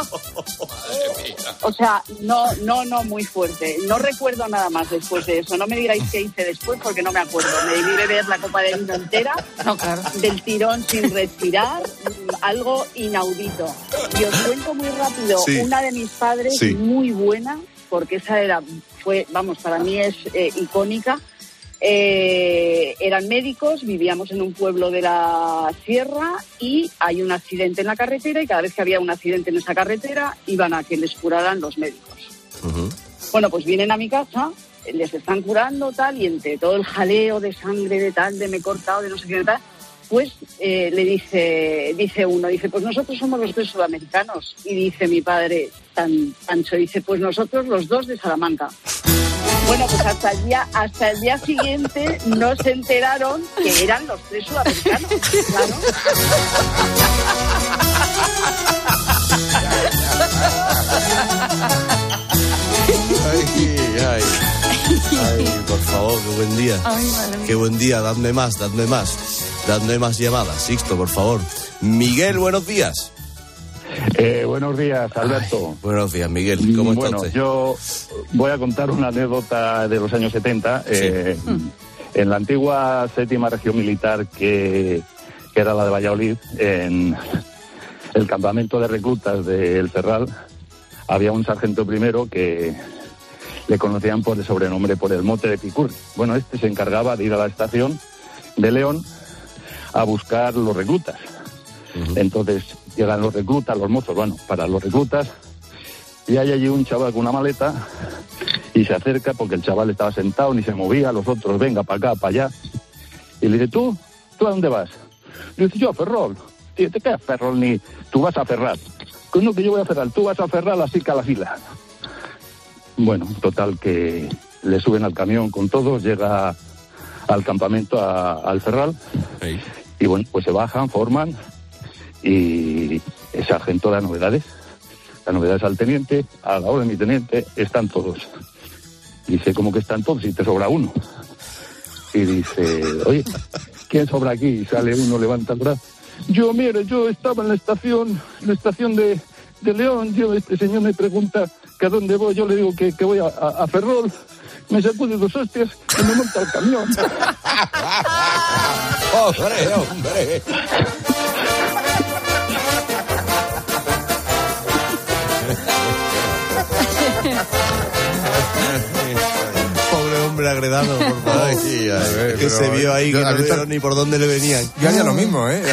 o sea, no, muy fuerte. No recuerdo nada más después de eso. No me digáis qué hice después porque no me acuerdo. Me debí beber la copa de vino entera, del tirón sin respirar, algo inaudito. Y os cuento muy rápido, una de mis padres, muy buena, porque esa fue, para mí es icónica. Eran médicos, vivíamos en un pueblo de la sierra y hay un accidente en la carretera, y cada vez que había un accidente en esa carretera iban a que les curaran los médicos. Bueno, pues vienen a mi casa, les están curando tal, y entre todo el jaleo de sangre, de tal, de me he cortado, de no sé qué, de tal, pues le dice uno, pues nosotros somos los 3 sudamericanos. Y dice mi padre, tan ancho, dice, pues nosotros los 2 de Salamanca. Bueno, pues hasta el día siguiente no se enteraron que eran los 3 sudamericanos, claro. Ay, por favor, qué buen día. Qué buen día, dadme más llamadas. Sixto, por favor. Miguel, buenos días. Buenos días, Alberto. Buenos días, Miguel. ¿Cómo está usted? Yo voy a contar una anécdota de los años 70. En la antigua 7ª región militar, que era la de Valladolid, en el campamento de reclutas de El Ferral, había un sargento primero que le conocían por el sobrenombre, por el mote de Picurri. Bueno, este se encargaba de ir a la estación de León a buscar los reclutas. Entonces llegan los reclutas, los mozos, para los reclutas, y hay allí un chaval con una maleta y se acerca porque el chaval estaba sentado, ni se movía, los otros, venga, para acá, para allá. Y le dice, ¿tú a dónde vas? Le dice, yo a Ferrol. Dice, ¿qué es Ferrol? Ni tú vas a Ferral. No, que yo voy a Ferral, tú vas a Ferral, así que a la fila. Bueno, total, que le suben al camión con todos, llega al campamento, al Ferral, y bueno, pues se bajan, forman, y el sargento da novedades. Las novedades al teniente, a la orden de mi teniente, están todos. Dice, ¿cómo que están todos? Y te sobra uno. Y dice, oye, ¿quién sobra aquí? Y sale uno, levanta el brazo. Yo estaba en la estación de León. Este señor me pregunta que a dónde voy. Yo le digo que voy a Ferrol. Me sacude 2 hostias y me monta el camión. ¡Hombre! Pobre hombre agredado, por favor. Que se vio ahí, que no vieron ni por dónde le venían. Yo haría lo mismo, ¿eh?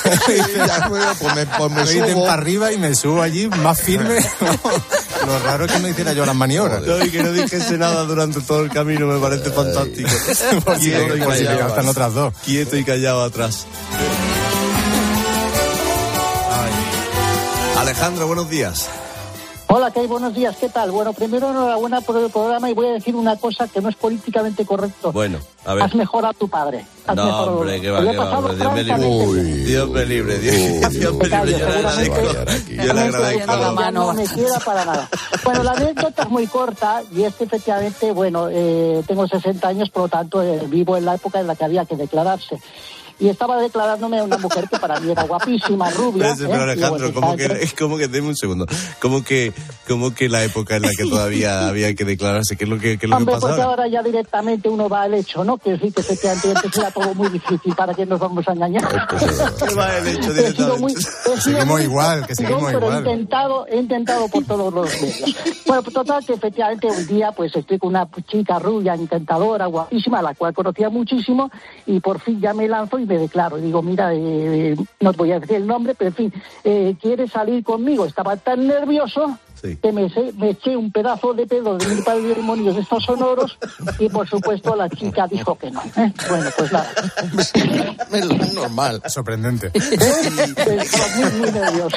Pues me subo para arriba y me subo allí más firme. Lo raro es que no hiciera yo las maniobras. No, y que no dijese nada durante todo el camino, me parece fantástico. Quieto y callado. Hasta otras 2. Quieto y callado atrás. Alejandro, buenos días. Hola, ¿qué hay? Buenos días, ¿qué tal? Bueno, primero enhorabuena por el programa y voy a decir una cosa que no es políticamente correcto. Bueno, a ver. Has mejorado a tu padre. No, hombre, que va, Dios me libre. Dios me libre, Dios me libre. Yo le agradezco. No me quiera para nada. Bueno, la anécdota es muy corta y es que efectivamente, bueno, tengo 60 años, por lo tanto vivo en la época en la que había que declararse. Y estaba declarándome a una mujer que para mí era guapísima, rubia. Pero Alejandro, ¿cómo que deme un segundo? ¿Cómo que la época en la que todavía había que declararse? ¿Qué es lo que pasa porque ahora ya directamente uno va al hecho, ¿no? Que sí, que efectivamente era todo muy difícil, ¿para qué nos vamos a engañar? Va al hecho directamente. Seguimos igual, que seguimos igual. He intentado por todos los medios. Bueno, pues total, que efectivamente un día pues estoy con una chica rubia, encantadora, guapísima, a la cual conocía muchísimo, y por fin ya me lanzo y me declaro. Digo, mira, no te voy a decir el nombre, pero en fin, ¿quieres salir conmigo? Estaba tan nervioso que me eché un pedazo de pedo de mi padre de demonios de estos sonoros y por supuesto la chica dijo que no. Bueno, pues nada. Es normal. Sorprendente. Muy nervioso.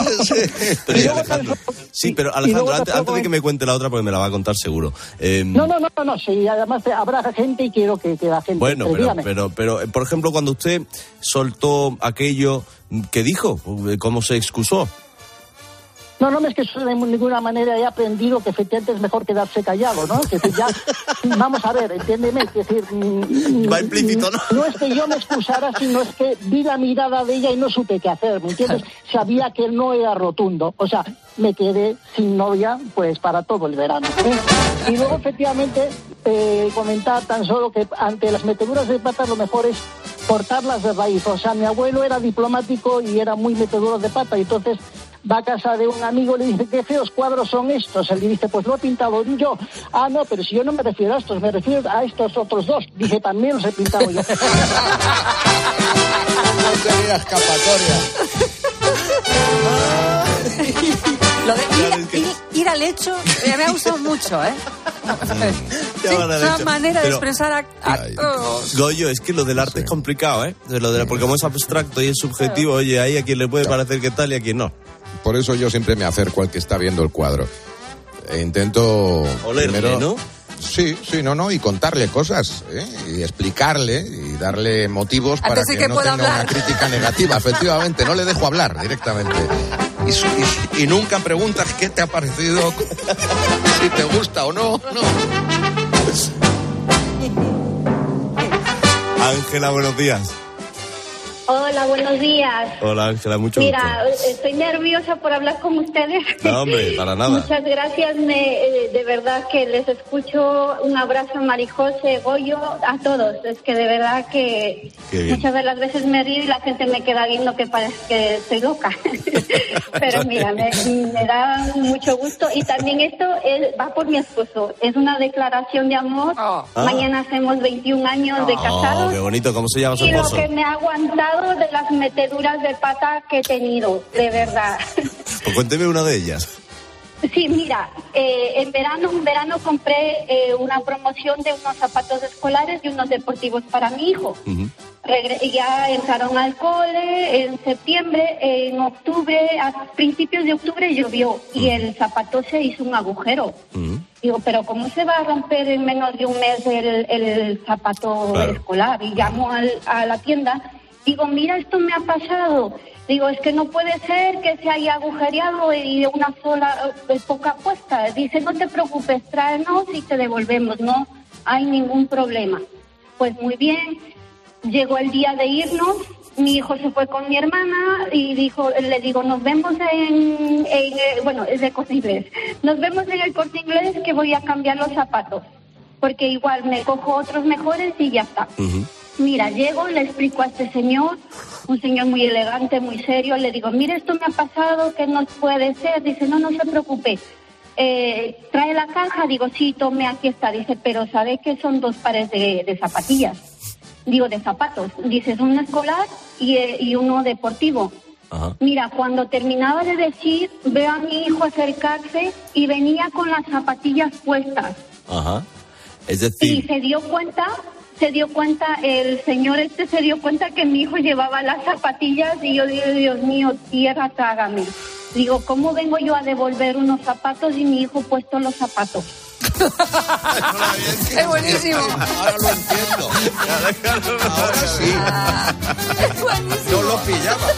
Sí, pero Alejandro, antes de que me cuente la otra, porque me la va a contar seguro. No, sí, además habrá gente y quiero que la gente... Bueno, pero por ejemplo, cuando usted soltó aquello, ¿qué dijo? ¿Cómo se excusó? No me excuso de ninguna manera, he aprendido que efectivamente es mejor quedarse callado, ¿no? Que ya, vamos a ver, entiéndeme, es decir... Va implícito, ¿no? No es que yo me excusara, sino es que vi la mirada de ella y no supe qué hacer, ¿me entiendes? Sabía que no era rotundo, o sea, me quedé sin novia, pues, para todo el verano, ¿eh? Y luego, efectivamente, comentar tan solo que ante las meteduras de pata lo mejor es cortarlas de raíz, o sea, mi abuelo era diplomático y era muy meteduro de pata, y entonces... va a casa de un amigo y le dice, qué feos cuadros son estos. Él le dice, pues lo he pintado yo. Ah, no, pero si yo no me refiero a estos, me refiero a estos otros dos. Dice, también los he pintado yo. No tenía escapatoria. Lo de ir al hecho me ha gustado mucho, ¿eh? Sí, una manera de expresar a todos. Goyo, es que lo del arte es complicado, ¿eh? Porque como es abstracto y es subjetivo, oye, hay a quien le puede parecer que tal y a quien no. Por eso yo siempre me acerco al que está viendo el cuadro. E intento... olerle, primero, ¿no? Sí, y contarle cosas, y explicarle y darle motivos para que no tenga una crítica negativa. Efectivamente, no le dejo hablar directamente. Y nunca preguntas qué te ha parecido, si te gusta o no. Ángela, buenos días. Hola, buenos días. Hola, Ángela, mucho gusto. Mira, estoy nerviosa por hablar con ustedes. No, hombre, para nada. Muchas gracias, de verdad que les escucho. Un abrazo a Marijose, Goyo, a todos. Es que de verdad que muchas de las veces me río y la gente me queda viendo que parece que estoy loca. Pero mira, me da mucho gusto. Y también esto va por mi esposo. Es una declaración de amor. Mañana hacemos 21 años de casados. Qué bonito. ¿Cómo se llama su esposo? Y lo que me ha aguantado de las meteduras de pata que he tenido, de verdad. Pues cuénteme una de ellas. Sí, mira, en verano compré una promoción de unos zapatos escolares y unos deportivos para mi hijo. Uh-huh. Ya entraron al cole en septiembre, en octubre, a principios de octubre llovió y el zapato se hizo un agujero. Uh-huh. Digo, pero ¿cómo se va a romper en menos de un mes el zapato escolar? Y llamo a la tienda. Digo, mira, esto me ha pasado. Digo, es que no puede ser que se haya agujereado y de una sola, poca puesta. Dice, no te preocupes, tráenos y te devolvemos. No hay ningún problema. Pues muy bien, llegó el día de irnos. Mi hijo se fue con mi hermana y le digo, nos vemos bueno, es de Corte Inglés. Nos vemos en el Corte Inglés que voy a cambiar los zapatos. Porque igual me cojo otros mejores y ya está. Uh-huh. Mira, llego, le explico a este señor, un señor muy elegante, muy serio, le digo, mire, esto me ha pasado, que no puede ser. Dice, no se preocupe, trae la caja. Digo, sí, tome, aquí está. Dice, pero ¿sabe que son 2 pares de zapatillas? Digo, de zapatos. Dice, es uno escolar y uno deportivo. Ajá. Mira, cuando terminaba de decir, veo a mi hijo acercarse y venía con las zapatillas puestas. Ajá. Es decir... Y se dio cuenta, el señor se dio cuenta que mi hijo llevaba las zapatillas y yo digo, Dios mío, tierra, trágame. Digo, ¿cómo vengo yo a devolver unos zapatos y mi hijo puesto los zapatos? Es buenísimo. Ahora lo entiendo. Ahora sí. Es buenísimo. No lo pillaba.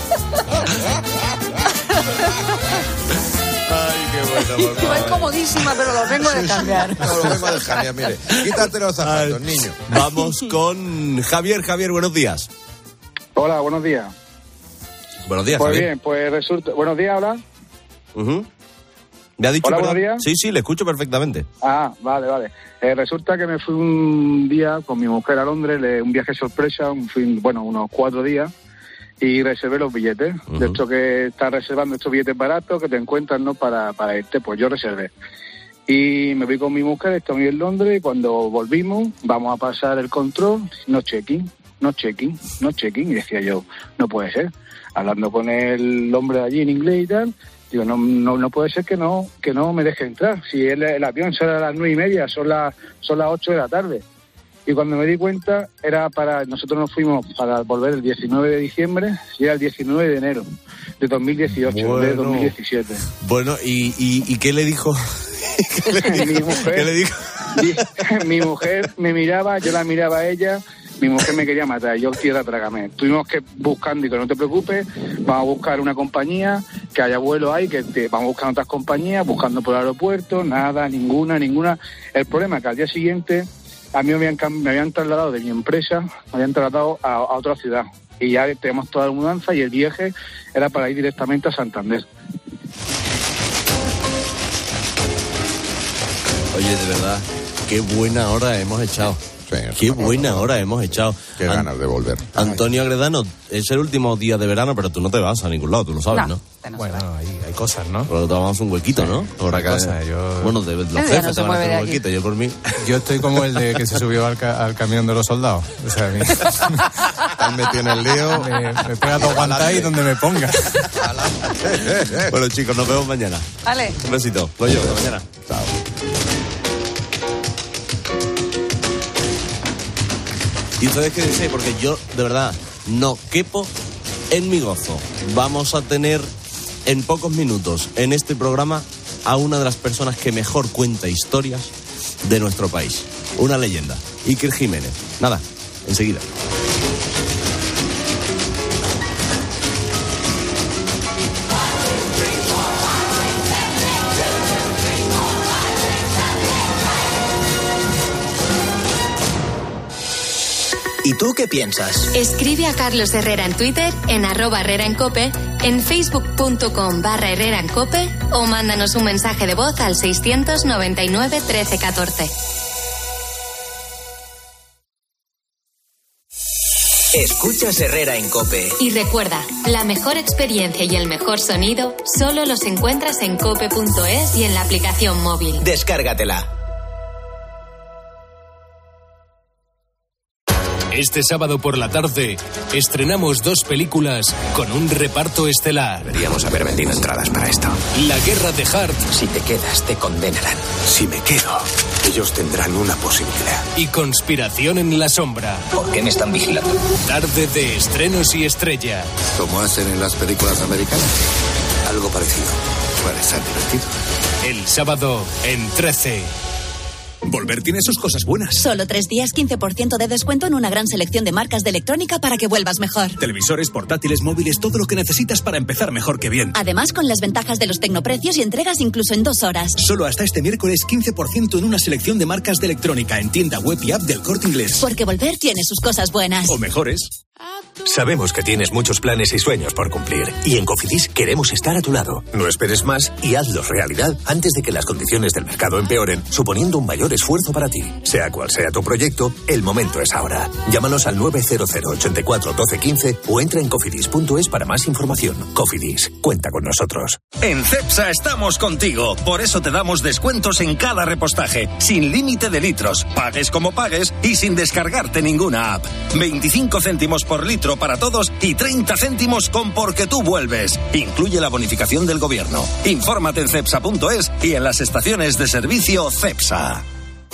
Ay, qué bueno, por Digo, es comodísima, pero lo vengo de cambiar. No, lo vengo a dejar, ya, mire. Quítate los zapatos, niño. Vamos con Javier. Javier, buenos días. Hola, buenos días. Buenos días, Pues Javier. bien, pues resulta... Buenos días, ¿habla? ¿Me ha dicho? Hola, perdón? buenos días. Sí, le escucho perfectamente. Ah, vale. Resulta que me fui un día con mi mujer a Londres, un viaje sorpresa, unos 4 días, y reservé los billetes. De hecho, que estás reservando estos billetes baratos que te encuentran, ¿no? Para irte, pues yo reservé. Y me fui con mi mujer, estamos en Londres, y cuando volvimos, vamos a pasar el control, no check-in. Y decía yo, no puede ser. Hablando con el hombre de allí en inglés y tal, digo, no puede ser que no me deje entrar. Si el avión será a las 9:30, son las 8 de la tarde. Y cuando me di cuenta, nosotros nos fuimos para volver el 19 de diciembre y era el 19 de enero de 2018, de 2017. Bueno, ¿y qué le dijo? ¿Qué le dijo? Mi mujer me miraba, yo la miraba a ella. Mi mujer me quería matar, yo tierra trágame. Tuvimos que buscando y que no te preocupes, vamos a buscar una compañía, que haya vuelo ahí, vamos a buscar otras compañías, buscando por el aeropuerto, nada, ninguna. El problema es que al día siguiente a mí me habían trasladado de mi empresa, me habían trasladado a otra ciudad. Y ya tenemos toda la mudanza y el viaje era para ir directamente a Santander. Oye, de verdad, qué buena hora hemos echado. Sí, qué buena hora hemos echado. Qué ganas de volver. Antonio Agredano, es el último día de verano, pero tú no te vas a ningún lado, tú lo sabes, ¿no? Bueno, hay cosas, ¿no? Pero te vamos a un huequito, ¿no? Por acá. Bueno, los jefes te van a hacer un huequito, yo por mí. Yo estoy como el de que se subió al camión de los soldados. O sea, están metido en el lío. Me pega todo guantay donde me ponga. Bueno, chicos, nos vemos mañana. Vale. Un besito. Lo llevo, hasta mañana. Chao. ¿Y ustedes qué dicen? Porque yo, de verdad, no quepo en mi gozo. Vamos a tener en pocos minutos en este programa a una de las personas que mejor cuenta historias de nuestro país. Una leyenda, Iker Jiménez. Nada, enseguida. ¿Y tú qué piensas? Escribe a Carlos Herrera en Twitter, en @Herrera en Cope, en facebook.com/Herrera en Cope o mándanos un mensaje de voz al 699 13 14. Escuchas Herrera en Cope. Y recuerda, la mejor experiencia y el mejor sonido solo los encuentras en cope.es y en la aplicación móvil. Descárgatela. Este sábado por la tarde estrenamos 2 películas con un reparto estelar. Deberíamos haber vendido entradas para esto. La guerra de Hart. Si te quedas, te condenarán. Si me quedo, ellos tendrán una posibilidad. Y Conspiración en la sombra. ¿Por qué me están vigilando? Tarde de estrenos y estrella. Como hacen en las películas americanas. Algo parecido. Puede ser divertido. El sábado en 13. Volver tiene sus cosas buenas. Solo 3 días, 15% de descuento en una gran selección de marcas de electrónica para que vuelvas mejor. Televisores, portátiles, móviles, todo lo que necesitas para empezar mejor que bien. Además, con las ventajas de los tecnoprecios y entregas incluso en 2 horas. Solo hasta este miércoles 15% en una selección de marcas de electrónica en tienda web y app del Corte Inglés. Porque Volver tiene sus cosas buenas. O mejores. Sabemos que tienes muchos planes y sueños por cumplir. Y en Cofidis queremos estar a tu lado. No esperes más y hazlos realidad antes de que las condiciones del mercado empeoren, suponiendo un mayor esfuerzo para ti. Sea cual sea tu proyecto, el momento es ahora. Llámanos al 900 84 12 15 o entra en cofidis.es para más información. Cofidis, cuenta con nosotros. En Cepsa estamos contigo. Por eso te damos descuentos en cada repostaje, sin límite de litros, pagues como pagues y sin descargarte ninguna app. 25 céntimos por litro para todos y 30 céntimos con Porque tú vuelves. Incluye la bonificación del gobierno. Infórmate en cepsa.es y en las estaciones de servicio Cepsa.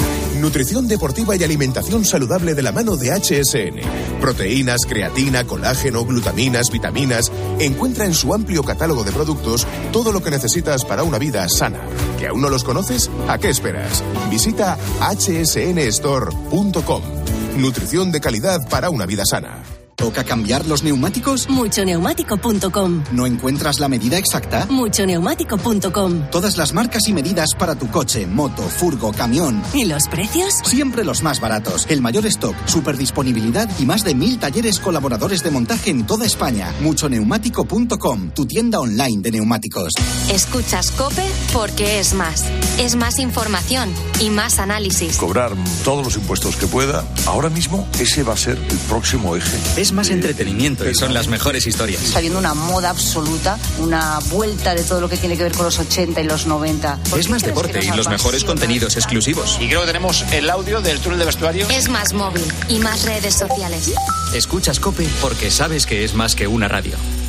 Nutrición deportiva y alimentación saludable de la mano de HSN. Proteínas, creatina, colágeno, glutaminas, vitaminas. Encuentra en su amplio catálogo de productos todo lo que necesitas para una vida sana. ¿Que aún no los conoces? ¿A qué esperas? Visita hsnstore.com. Nutrición de calidad para una vida sana. ¿Toca cambiar los neumáticos? Muchoneumático.com. ¿No encuentras la medida exacta? Muchoneumático.com. Todas las marcas y medidas para tu coche, moto, furgo, camión. ¿Y los precios? Siempre los más baratos. El mayor stock, superdisponibilidad y más de 1000 talleres colaboradores de montaje en toda España. Muchoneumático.com, tu tienda online de neumáticos. Escuchas COPE porque es más. Es más información y más análisis. Cobrar todos los impuestos que pueda. Ahora mismo ese va a ser el próximo eje. Es más entretenimiento y son las mejores historias. Está habiendo una moda absoluta, una vuelta de todo lo que tiene que ver con los 80 y los 90. Es más deporte y los mejores contenidos exclusivos. Y creo que tenemos el audio del túnel de vestuario. Es más móvil y más redes sociales. Escuchas COPE porque sabes que es más que una radio.